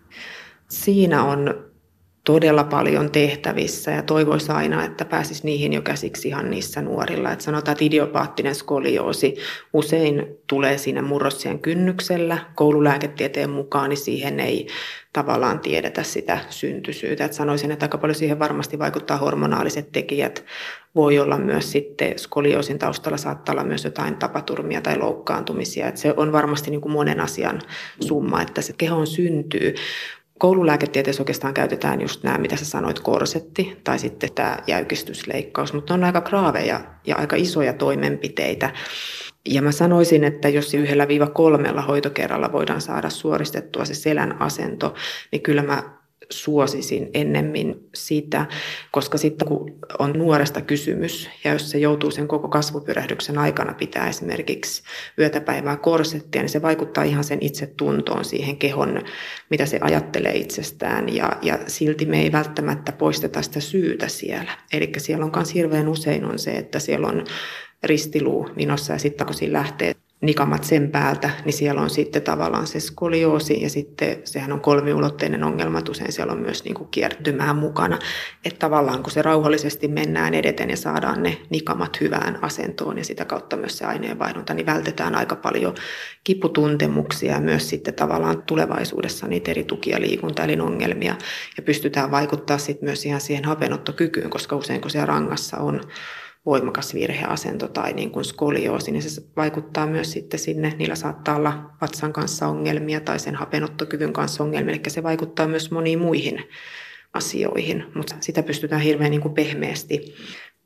Siinä on todella paljon tehtävissä ja toivoisi aina, että pääsisi niihin jo käsiksi ihan niissä nuorilla. Että sanotaan, että idiopaattinen skolioosi usein tulee siinä murrosiän kynnyksellä. Koululääketieteen mukaan niin siihen ei tavallaan tiedetä sitä syntyisyyttä. Että sanoisin, että aika paljon siihen varmasti vaikuttaa hormonaaliset tekijät. Voi olla myös sitten skolioosin taustalla saattaa olla myös jotain tapaturmia tai loukkaantumisia. Että se on varmasti niin kuin monen asian summa, että se kehoon syntyy. Koululääketieteessä oikeastaan käytetään just nämä, mitä sä sanoit, korsetti tai sitten tämä jäykistysleikkaus, mutta ne on aika graaveja ja aika isoja toimenpiteitä. Ja mä sanoisin, että jos yhdellä viiva kolmella hoitokerralla voidaan saada suoristettua se selän asento, niin kyllä mä suosisin ennemmin sitä, koska sitten kun on nuoresta kysymys ja jos se joutuu sen koko kasvupyrähdyksen aikana pitää esimerkiksi yötä päivää korsettia, niin se vaikuttaa ihan sen itsetuntoon siihen kehon, mitä se ajattelee itsestään ja, ja silti me ei välttämättä poisteta sitä syytä siellä. Eli siellä on myös hirveän usein on se, että siellä on ristiluu vinossa ja sitten kun siinä lähtee nikamat sen päältä, niin siellä on sitten tavallaan se skolioosi ja sitten sehän on kolmiulotteinen ongelma, että usein siellä on myös niin kuin kiertymää mukana. Että tavallaan kun se rauhallisesti mennään edeten ja saadaan ne nikamat hyvään asentoon ja sitä kautta myös se aineenvaihdunta, niin vältetään aika paljon kiputuntemuksia ja myös sitten tavallaan tulevaisuudessa niitä eri tuki- ja liikuntaelinongelmia ja pystytään vaikuttaa sitten myös ihan siihen hapenottokykyyn, koska usein kun siellä rangassa on voimakas virheasento tai niin kuin skolioosi, niin se vaikuttaa myös sitten sinne. Niillä saattaa olla vatsan kanssa ongelmia tai sen hapenottokyvyn kanssa ongelmia, eli se vaikuttaa myös moniin muihin asioihin, mutta sitä pystytään hirveän niin kuin pehmeästi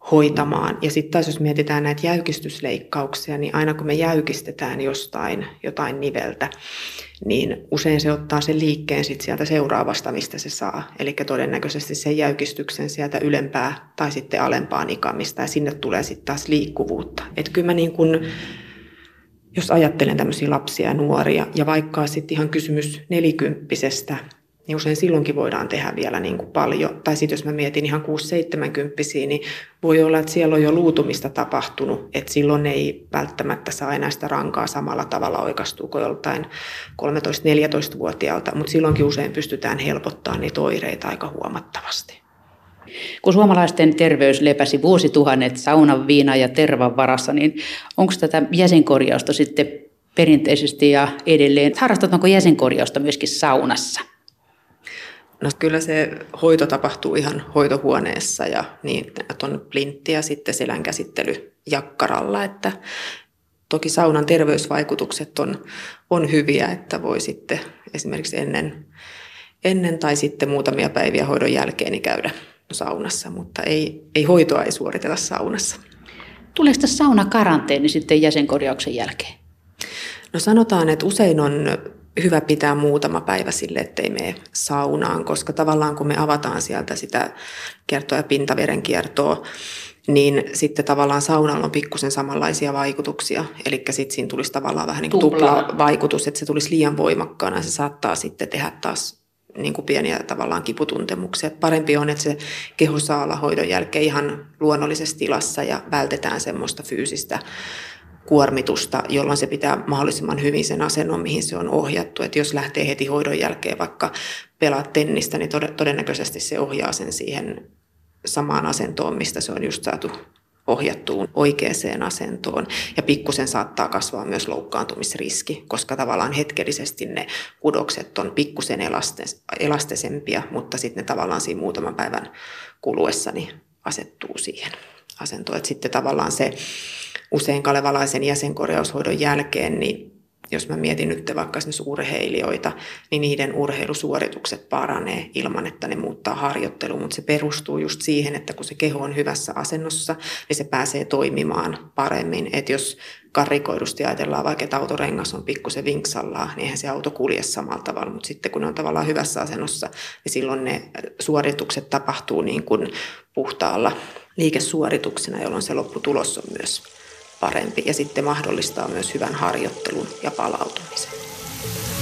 hoitamaan. Ja sitten taas jos mietitään näitä jäykistysleikkauksia, niin aina kun me jäykistetään jostain jotain niveltä, niin usein se ottaa sen liikkeen sit sieltä seuraavasta, mistä se saa. Eli todennäköisesti sen jäykistyksen sieltä ylempää tai sitten alempaa nikamista, ja sinne tulee sitten taas liikkuvuutta. Että kyllä mä niin kun, jos ajattelen tämmöisiä lapsia ja nuoria, ja vaikka sitten ihan kysymys nelikymppisestä, niin usein silloinkin voidaan tehdä vielä niin kuin paljon. Tai sitten jos mä mietin ihan kuusi seitsemänkymppisiä, niin voi olla, että siellä on jo luutumista tapahtunut, että silloin ei välttämättä saa enää sitä rankaa samalla tavalla oikastua kuin joltain kolmetoista-neljätoista-vuotiaalta, mutta silloinkin usein pystytään helpottamaan niitä oireita aika huomattavasti. Kun suomalaisten terveys lepäsi vuosituhannet saunan, viinan ja tervan varassa, niin onko tätä jäsenkorjausta sitten perinteisesti ja edelleen? Harrastatko jäsenkorjausta myöskin saunassa? No kyllä se hoito tapahtuu ihan hoitohuoneessa ja niin, että on plintti ja sitten selänkäsittely jakkaralla. Että toki saunan terveysvaikutukset on, on hyviä, että voi sitten esimerkiksi ennen, ennen tai sitten muutamia päiviä hoidon jälkeen niin käydä saunassa, mutta ei, ei hoitoa ei suoriteta saunassa. Tuleeko tässä saunakaranteeni sitten jäsenkorjauksen jälkeen? No sanotaan, että usein on hyvä pitää muutama päivä sille, ettei mene saunaan, koska tavallaan kun me avataan sieltä sitä kiertoa ja pintaverenkiertoa, niin sitten tavallaan saunalla on pikkusen samanlaisia vaikutuksia. Eli sitten siinä tulisi tavallaan vähän niin kuin tuplavaikutus, että se tulisi liian voimakkaana ja se saattaa sitten tehdä taas niin kuin pieniä tavallaan kiputuntemuksia. Et parempi on, että se keho saa olla hoidon jälkeen ihan luonnollisessa tilassa ja vältetään semmoista fyysistä kuormitusta, jolloin se pitää mahdollisimman hyvin sen asennon, mihin se on ohjattu. Et jos lähtee heti hoidon jälkeen vaikka pelaa tennistä, niin todennäköisesti se ohjaa sen siihen samaan asentoon, mistä se on just saatu ohjattuun oikeaan asentoon. Ja pikkusen saattaa kasvaa myös loukkaantumisriski, koska tavallaan hetkellisesti ne kudokset on pikkusen elastisempia, mutta sitten ne tavallaan siinä muutaman päivän kuluessa niin asettuu siihen asentoon. Et sitten tavallaan se usein kalevalaisen jäsenkorjaushoidon jälkeen, niin jos mä mietin nyt vaikka esimerkiksi urheilijoita, niin niiden urheilusuoritukset paranee ilman, että ne muuttaa harjoittelua, mutta se perustuu just siihen, että kun se keho on hyvässä asennossa, niin se pääsee toimimaan paremmin. Että jos karrikoidusti ajatellaan vaikka, että autorengas on pikkusen vinksallaan, niin eihän se auto kulje samalla tavalla, mutta sitten kun ne on tavallaan hyvässä asennossa, niin silloin ne suoritukset tapahtuu niin kuin puhtaalla liikesuorituksena, jolloin se lopputulos on myös parempi ja sitten mahdollistaa myös hyvän harjoittelun ja palautumisen.